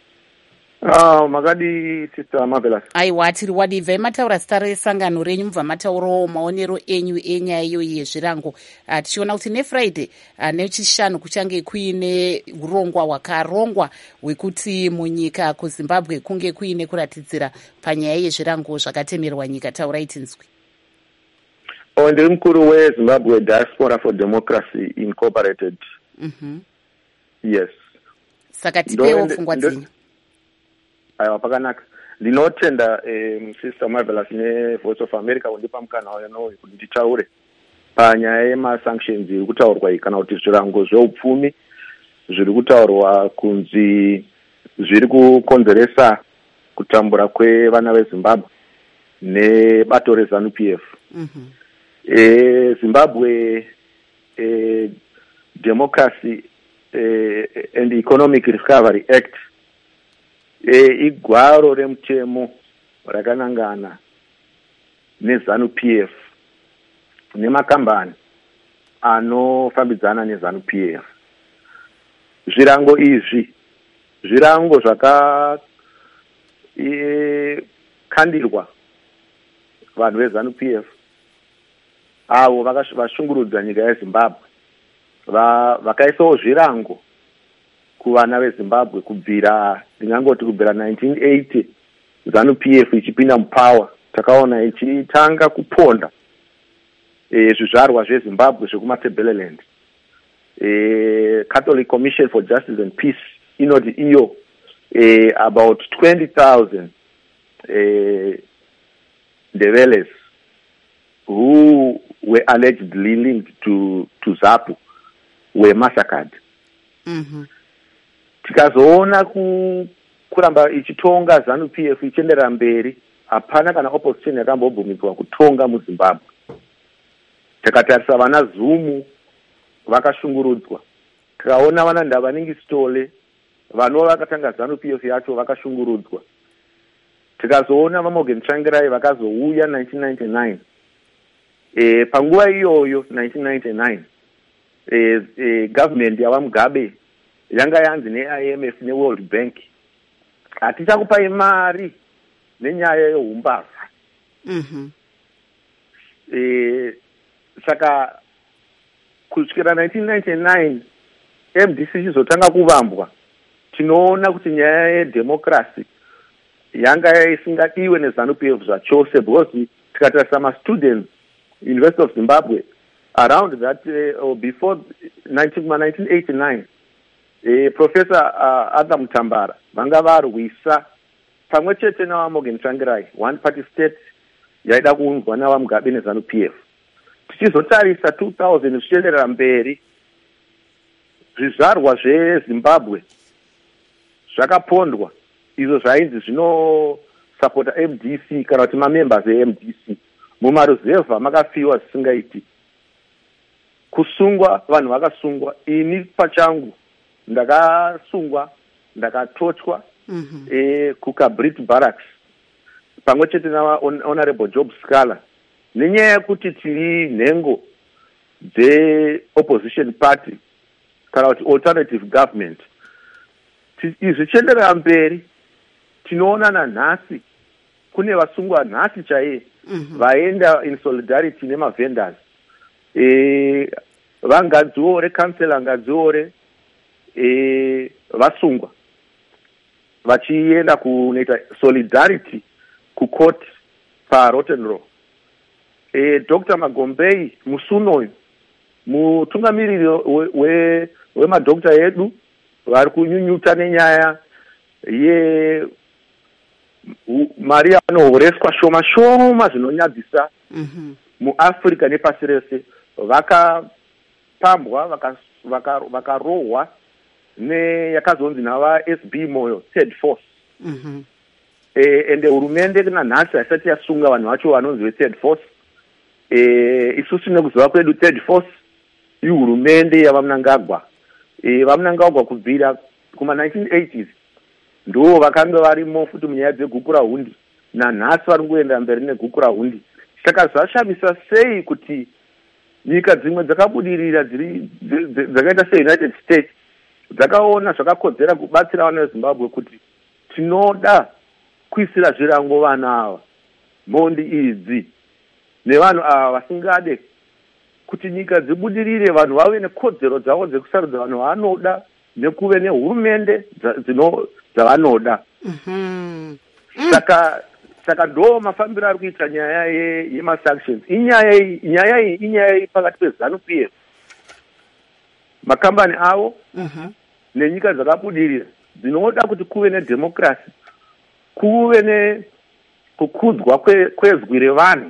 Makadi Sister Marvelous. Aiwa, tiri wadi bvai mataura zita resangano renyu mubva mataurawo maonero enyu enyaya iyoyi yezvirango. Tichiona kuti neFriday nechishanu kuchange kuine urongwa hwakarongwa hwekuti munyika kuZimbabwe kunge kuine kuratidzira panyaya yezvirango zvakatemerwa nyika. Taurai tinzwi. Ndiri mukuru weZimbabwe Diaspora for Democracy Incorporated. Yes. Saka tipeiwo pfungwa dzenyu. Aiwa, pakanaka. Ndinotenda Sister Marvelous neVoice of America kundipa mukana wano kuti nditaure panyaya yemasanctions iri kutaurwa iyi, kana kuti zvirango zveupfumi zviri kutaurwa kunzi zviri kukonzeresa kutambura kwevana veZimbabwe nebato reZANU-PF. Zimbabwe Democracy and Economic Recovery Act igwaro remutemo rakanangana neZANU-PF nemakambani anofambidzana neZANU-PF. Zvirango izvi zvirango zvakakandirwa vanhu veZANU-PF avo vashungurudza nyika yeZimbabwe, vakaisawo zvirango kuvana veZimbabwe kubvira 1980 ZANU-PF ichipinda mupower. Takaona ichitanga kuponda zvizvarwa zveZimbabwe zvekumaTebeleland. Catholic Commission for Justice and Peace inoti iyo about 20,000 Ndeveles who were allegedly linked to ZAPU were massacred. Tikazoona kuramba ichitonga ZANU-PF ichienderera mberi, hapana kana opposition yakambobvumidzwa kutonga muZimbabwe. Tikatarisa vana Zungu vakashungurudzwa, tikaona vana Ndavaningi Stole vanova vakatanga ZANU-PF yacho vakashungurudzwa, tikazoona vaMorgan Tsvangirai vakazouya 1999. Panguva iyoyo 1999 government yavaMugabe yanga yanzi neIMF neWorld Bank hatichakupai mari nenyaya yeumbavha. Saka kusvikira 1999 MDC chizotanga kuvambwa, tinoona kuti nyaya yedemocracy yanga isingadiwe neZANU-PF zvachose, because tikatarisa ma-students University of Zimbabwe around that before 1989 Professor Arthur Mutambara vanga varwisa pamwe chete navaMorgan Tsvangirai one party state yaida kuunzwa navaMugabe neZANU-PF. Tichizotarisa 2000 zvichienderera mberi, zvizvarwa zveZimbabwe zvakapondwa izvo zvainzi zvinosapota MDC kana kuti mamembers eMDC. Mumaruzevha makafiwa zvisingaiti, kusungwa vanhu vakasungwa. Ini pachangu ndakasungwa ndakatochwa kukabrit barracks pamwe chete nahonorable Job Scala nenyaya yekuti tiri nhengo dzeopposition party kana kuti alternative government. Zvichienderera mberi tinoona nanhasi kune vasungwa nhasi chaiye vaenda in solidarity nemavendors, vangadziore kansela ngadziore vasungwa vachienda kunoita solidarity kucourt paRotten Row. Dr. Magombei Musunoyu mutungamiriri wemadokta edu vari kunyunyuta nenyaya ye mari yavanohoreswa shoma shoma zvinonyadzisa muAfrica nepasi rese. Vakapambwa vakarohwa neyakazonzi navaSB Moyo Third Force. Ende hurumende nanhasi haisati yasunga vanhu vacho vanonzi veThird Force. Isusu nekuziva kwedu Third Force ihurumende yavaMnangagwa. VaMnangagwa kubvira kuma1980s ndo vakanga varimo futi munyaya dzegukura hundi, nanhasi vari kuenda mberi negukura hundi. Saka zvashamisa sei kuti nyika dzimwe dzakabudirira dzakaita seUnited States dzakaona zvakakodzera kubatsira vana veZimbabwe kuti tinoda kuisira zvirango vana ava, mhondi idzi nevanhu ava vasingade kuti nyika dzibudirire, vanhu vave nekodzero dzavo dzekusarudza vanhu vanoda nekuve nehurumende dzavanoda. Saka ndo mafambiro ari kuita nyaya yemasanctions. Inyaya iyi pakati peZANU-PF, makambani avo nenyika dzakabudirira dzinoda kuti kuve nedemocracy, kuve nekukudzwa kwezwi revanhu.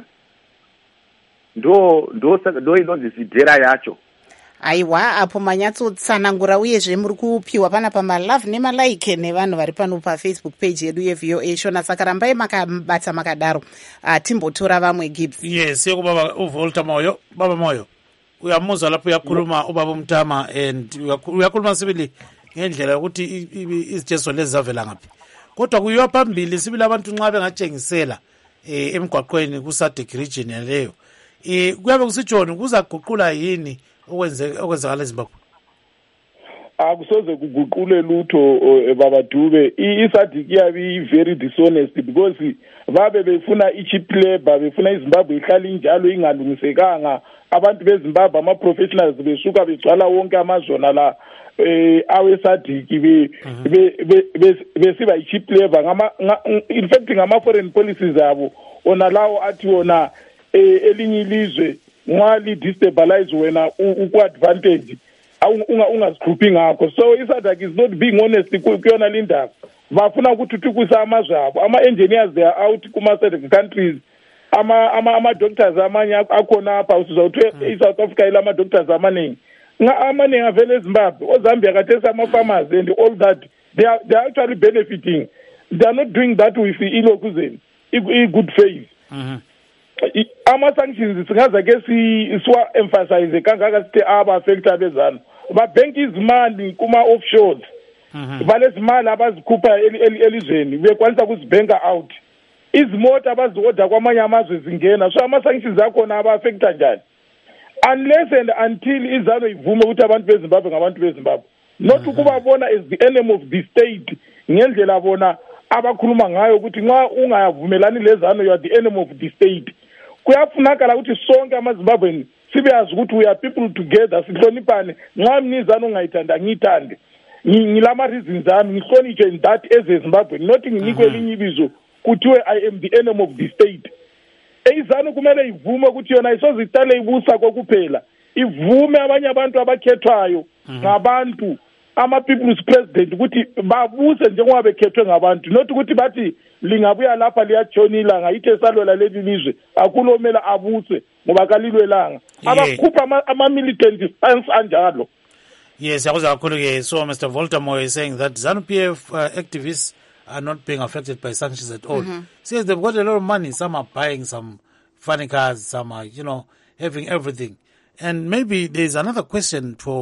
Ndo inonzi zidhera yacho. Aiwa, apo manyatsotsanangura uyezve muri kupiwa pana pamalove nemalike nevanhu vari pano paFacebook page yedu yeVOA Shona. Saka rambai makabata makadaro. Timbotora vamwe Gibbs. Yes, yeko baba uVolta Moyo, baba Moyo. Uyamuzwa lapho uyakhuluma ubaba Mtama and uyakhuluma sibili ngendlela yokuthi izijezo lezi zavela ngaphi. Kodwa kuyiwa phambili sibili abantu nxa bengatshengisela emgwaqweni kuSadc region leyo. Kuyabe kusitshoni kuzaguqula yini okwenzakala eZimbabwe? Akusoze kuguqule lutho baba Dube. iSadc iyabe very dishonest because babe befuna i-cheap labor, befuna iZimbabwe ihlale injalo ingalungisekanga. Abantu beZimbabwe ama-professionals besuka begcwala wonke amazona la aweSadc besiba i-cheap labor. In fact ngama-foreign policies abo ona lawo athi wona elinye ilizwe nxa li-destabilize wena uku-advantage ungazikhuphi ngakho. So iSadc is not being honest kuyona lindaba. Bafuna ukuthuthukisa amazwe abo. Ama-engineers they are out kuma-SADC countries. Ama-doctors amanye akhona apha usizawuthi iSouth Africa ila ama-doctors amaningi avele eZimbabwe. oZambia kathesi ama-farmers and all that they are actually benefiting. They are not doing that with ilokuzeni i-good faith. Ama-sanctions singazake siwa-emphasize kangaka sithi aba-affecta bezanu babhenka izimali kuma-offshores. Balezimali abazikhupha elizweni bekwanisa ukuzibhenka out. Izimota abazi-order kwamanye amazwe zingena. So ama-sanctions akhona aba-affecta njani? Unless and until izanu ivume ukuthi abantu beZimbabwe ngabantu beZimbabwe, not ukubabona as the enemy of the state ngendlela bona abakhuluma ngayo ukuthi nxa ungavumelani lezanu you are the enemy of the state. Kuyafunakala ukuthi sonke amaZimbabweni sibeyazi ukuthi we are people together, sihlonipane. Nxa mnizanu ungayithanda ngiyithande, ngilama reasons ami ngihlonitshe in that as a Zimbabwean, not nginikwe elinye ibizo kuthiwe I am the enemy of the state. izanu kumele ivume ukuthi yona isozitale ibusa kokuphela, ivume abanye abantu abakhethwayo ngabantu ama-people's president ukuthi babuse njengoba bekhethwe ngabantu, not ukuthi bathi lingabuya lapha liyatshonila ngayithe salwela leli lizwe akulomela abuse ngoba kalilwelanga. Abakhupha ama-militant stance anjalo. Yes, yakuzwa kakhulu ke. So Mr. Volta Moyo is saying that ZANU-PF activists are not being affected by sanctions at all. Says they've got a lot of money. Some are buying some funny cars, some are, having everything. And maybe there's another question for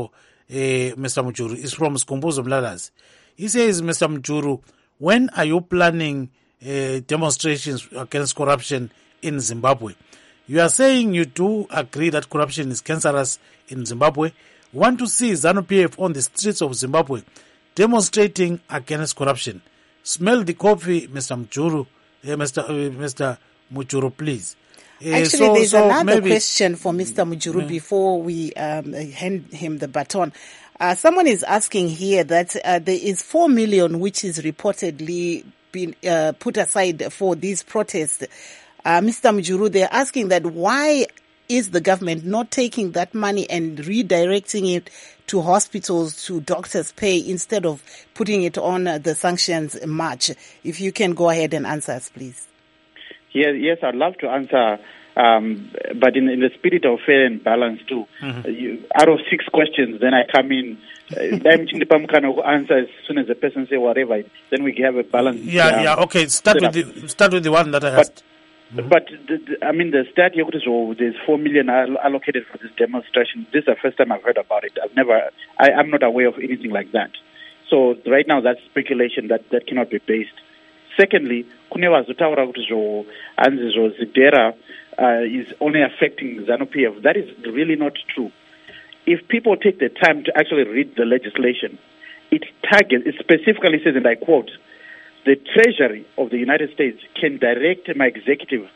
Mr. Mujuru, is from Skumbuzo Mlalazi. He says, Mr. Mujuru, when are you planning demonstrations against corruption in Zimbabwe? You are saying you do agree that corruption is cancerous in Zimbabwe. Want to see ZANU-PF on the streets of Zimbabwe demonstrating against corruption. Smell the coffee, Mr. Mujuru. Mr. Mujuru, please. Actually, there's another question for Mr. Mujuru before we hand him the baton. Someone is asking here that there is 4 million which is reportedly been put aside for these protests. Mr. Mujuru, they're asking that why is the government not taking that money and redirecting it to hospitals, to doctors' pay, instead of putting it on the sanctions march? If you can go ahead and answer us, please. Yes, I'd love to answer, but in the spirit of fair and balance too. Out of 6 questions, then I come in. Answer as soon as the person say whatever, then we have a balance. Okay. Start with the one that I asked. But the stat here is there's 4 million allocated for this demonstration. This is the first time I've heard about it. I'm not aware of anything like that. So right now that's speculation that cannot be based. Secondly, Kunewa Zidera is only affecting ZANU-PF. That is really not true. If people take the time to actually read the legislation, it specifically says, and I quote, the Treasury of the United States can direct my executive,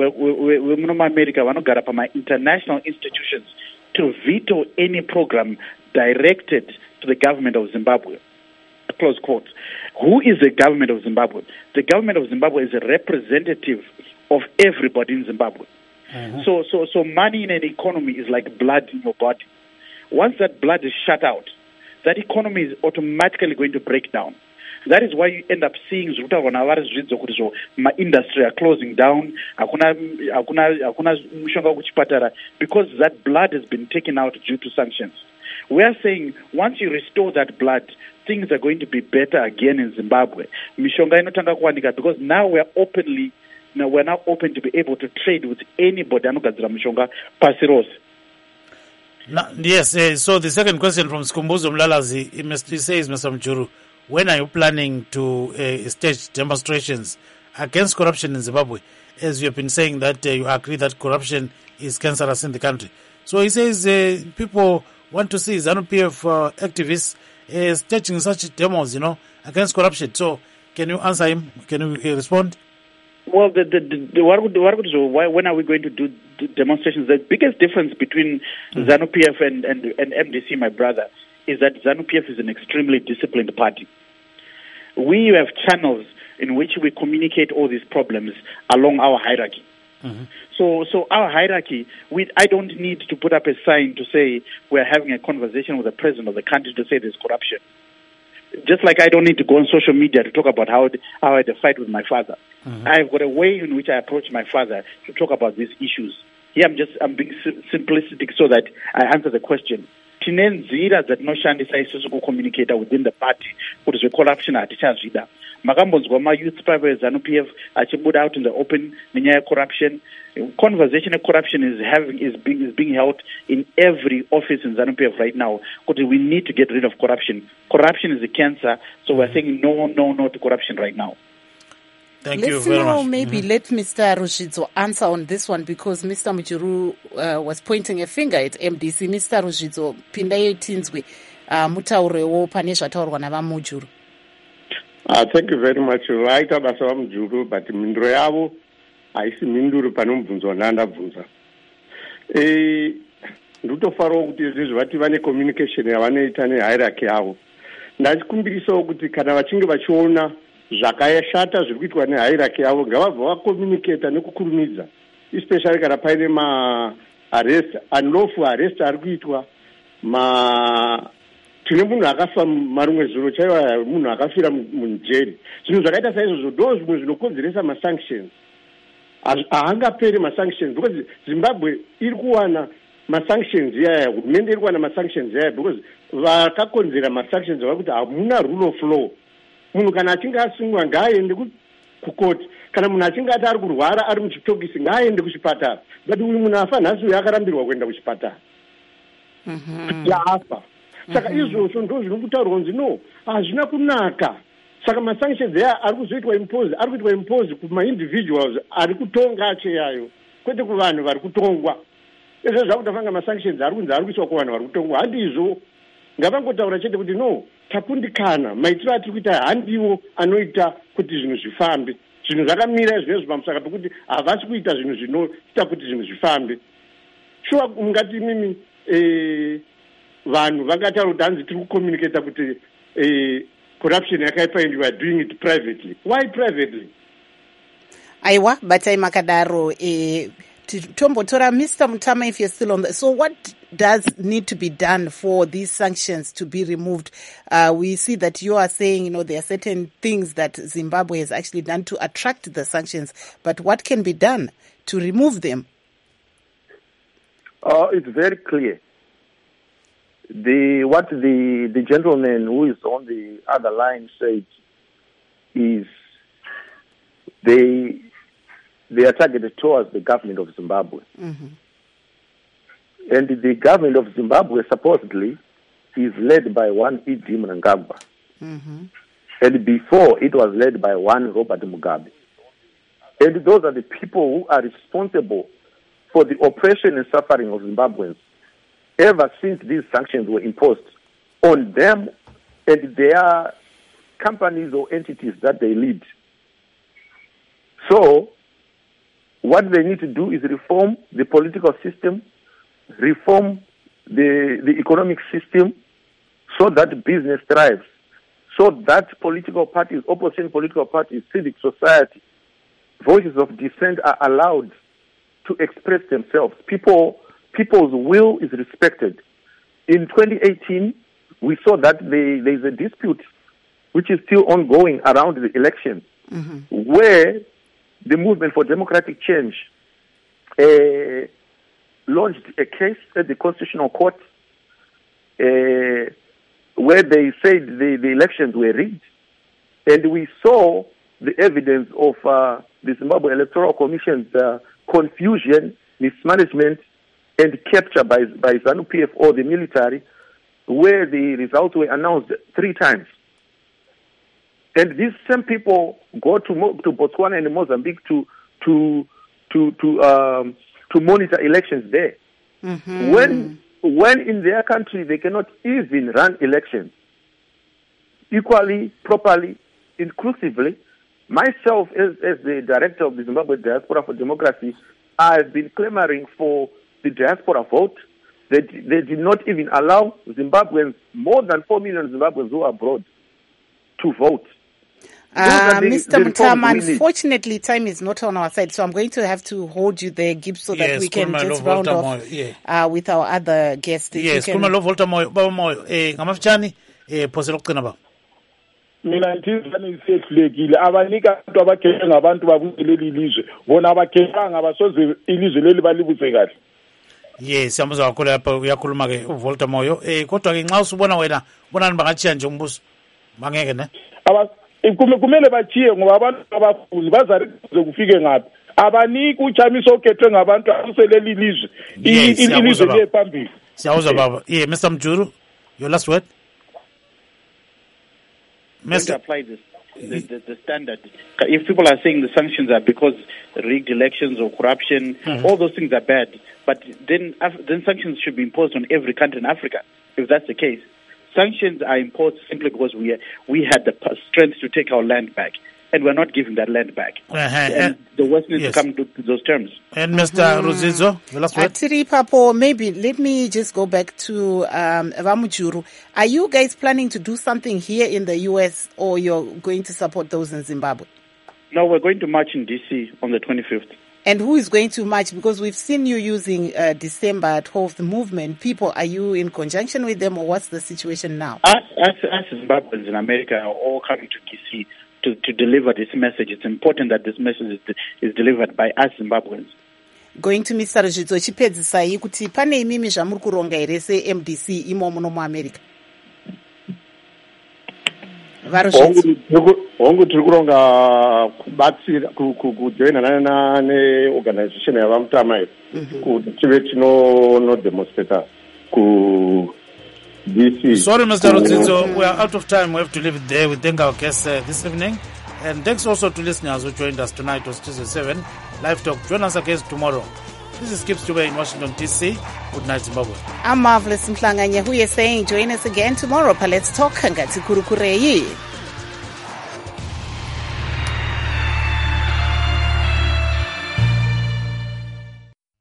my international institutions, to veto any program directed to the government of Zimbabwe. Close quote. Who is the government of Zimbabwe? The government of Zimbabwe is a representative of everybody in Zimbabwe. So money in an economy is like blood in your body. Once that blood is shut out, that economy is automatically going to break down. That is why you end up seeing my industry are closing down, because that blood has been taken out due to sanctions. We are saying once you restore that blood, things are going to be better again in Zimbabwe. Because now we're now open to be able to trade with anybody. Yes, so the second question from Skumbuzo Mlalazi, he says, Mr. Mujuru, when are you planning to stage demonstrations against corruption in Zimbabwe? As you have been saying that you agree that corruption is cancerous in the country. So he says people want to see ZANU-PF activists staging such demos, against corruption. So can you answer him? Can you respond? Well, when are we going to do demonstrations? The biggest difference between ZANU-PF and MDC, my brother, is that ZANU-PF is an extremely disciplined party. We have channels in which we communicate all these problems along our hierarchy. So our hierarchy, I don't need to put up a sign to say we're having a conversation with the president of the country to say there's corruption. Just like I don't need to go on social media to talk about how I had a fight with my father. I've got a way in which I approach my father to talk about these issues. Here I'm being simplistic so that I answer the question. Tinenzira that no shandisa isusu communicator within the party kuti corruption atichazvida. Makambonzwa ma-youth private ZANU-PF achibuda out in the open nenyaya corruption. Conversation of corruption is being held in every office in ZANU-PF right now. Because we need to get rid of corruption. Corruption is a cancer, so we're saying no to corruption right now. Thank you very much. Maybe let Mr. Rushidzo answer on this one, because Mr. Mujuru was pointing a finger at MDC. Mr. Rushidzo, pindayo tinzwe mutaurewo pane zvataurwa navamujuru. Thank you very much. Right, basa vamujuru, but mindro yavo haisi minduru panomubvunzwa nandabvunza. Ndutofarawo kuti izvizvi vati vane communication yavanoita nehierarchy yavo. Ndachikumbirisawo kuti kana vachinge vachiona zvakashata zviri kuitwa nehierarchy yavo ngavabva vakomunicata nekukurumidza, especially kana paine ma-arrest, unlawful arrest ari kuitwa, tine munhu akafa marumwe zuro chaiva, munhu akafira mujeri. Zvinhu zvakaita saizvozvo ndo zvimwe zvinokonzeresa masanctions. Haangaperi masanctions because Zimbabwe iri kuwana masanctions iyaya, hurumende iri kuwana masanctions iyaya because vakakonzera masanctions vakuti hamuna rule of law. Munhu kana achinge asungwa ngaaende kukoti, kana munhu achinge ati ari kurwara ari muchitokisi ngaaende kuchipatara, but uyu munhu afa nhasi uyu akarambirwa kuenda kuchipatara. Yafa. saka izvozvo ndo zvinokutaurwa kunzi no hazvina kunaka. Saka masanctions aya ari kuzoitwa impose kuma-individuals ari kutonga cheyayo, kwete kuvanhu vari kutongwa. Izvo zvakutafanga masanctions ari kunzi ari kuiswa kuvanhu vari kutongwa. Handizvo, ngavangotaura chete kuti no takundikana, maitiro atiri kuita handiwo anoita kuti zvinhu zvifambe. Zvinhu zvakamira zvinezvi pamusaka pekuti havasi kuita zvinhu zvinoita kuti zvinhu zvifambe. Shuwa mungati mimi vanhu vangataura kuti hanzi tiri kucommunicata kuti corruption yakaipa and you are doing it privately. Why privately? Aiwa, batai makadaro tombotora Mr. Mutama, if you're still on so what does need to be done for these sanctions to be removed? We see that you are saying, there are certain things that Zimbabwe has actually done to attract the sanctions, but what can be done to remove them? It's very clear. What the gentleman who is on the other line said is they are targeted towards the government of Zimbabwe. Mm-hmm. And the government of Zimbabwe supposedly is led by one E.D. Mnangagwa. Mm-hmm. And before it was led by one Robert Mugabe. And those are the people who are responsible for the oppression and suffering of Zimbabweans ever since these sanctions were imposed on them and their companies or entities that they lead. So, what they need to do is reform the political system, reform the economic system so that business thrives, so that political parties, opposition political parties, civic society, voices of dissent are allowed to express themselves. People's will is respected. In 2018, we saw that there is a dispute which is still ongoing around the elections, mm-hmm. where the Movement for Democratic Change launched a case at the Constitutional Court where they said the elections were rigged. And we saw the evidence of the Zimbabwe Electoral Commission's confusion, mismanagement, and capture by ZANU-PF or the military, where the results were announced 3 times. And these same people go to Botswana and Mozambique to monitor elections there. Mm-hmm. When in their country they cannot even run elections equally, properly, inclusively. Myself, as the director of the Zimbabwe Diaspora for Democracy, I've been clamoring for the diaspora vote. They did not even allow Zimbabweans, more than 4 million Zimbabweans who are abroad, to vote. Mr. Mutama, unfortunately, time is not on our side, so I'm going to have to hold you there, Gibbs, so that we can just round off with our other guests. Yes, Kumalo Volta Moyo, Baba Moyo, Ngamafchani, Poselo Kunaba. Mina ndizani isehlekile abanika abantu abakhethe ngabantu babuzele ilizwe bona abakhethanga abasoze ilizwe leli balibuze kahle. Yes, siyamuzwa kakhulu lapha uyakhuluma ke uVolta Moyo. Kodwa ke nxa usubona wena bonani bangachiya nje umbuso. Bangeke ne? Kumele bachiye ngoba abantu abafundi bazarize kufike ngapi. Abaniki uchamiso okhethwe ngabantu abuseleli ilizwe. Ilizwe liye phambili. Siyawuzwa baba. Mr. Mjuru, your last word. To apply the standard. If people are saying the sanctions are because rigged elections or corruption, mm-hmm. all those things are bad. But then sanctions should be imposed on every country in Africa. If that's the case, sanctions are imposed simply because we had the strength to take our land back, and we're not giving that land back. And the West needs to come to those terms. And Mr. Ruzizo, the last word. Atiri Papo, maybe let me just go back to Vamujuru. Are you guys planning to do something here in the U.S. or you're going to support those in Zimbabwe? No, we're going to march in D.C. on the 25th. And who is going to march? Because we've seen you using December 12th movement. People, are you in conjunction with them, or what's the situation now? Us Zimbabweans in America are all coming to D.C. to deliver this message. It's important that this message is delivered by us Zimbabweans. Going to Mr. Ruzizo, chipedzisai kuti pane imimi zvamuri kuronga here se-MDC imomo no muAmerica? hongu tiri kuronga kubatsira kujoinana neorganization yavamutama kuti tive tinodemonstrata Sorry, Mr. Rodzizo, we are out of time. We have to leave it there. We thank our guests this evening. And thanks also to listeners who joined us tonight. It was Tuesday 7. Live Talk. Join us again tomorrow. This is Skip Stube in Washington, D.C. Good night, Zimbabwe. I'm Marvelous Mhlanganya, who is saying join us again tomorrow. Let's talk. Ngati kurukureyi.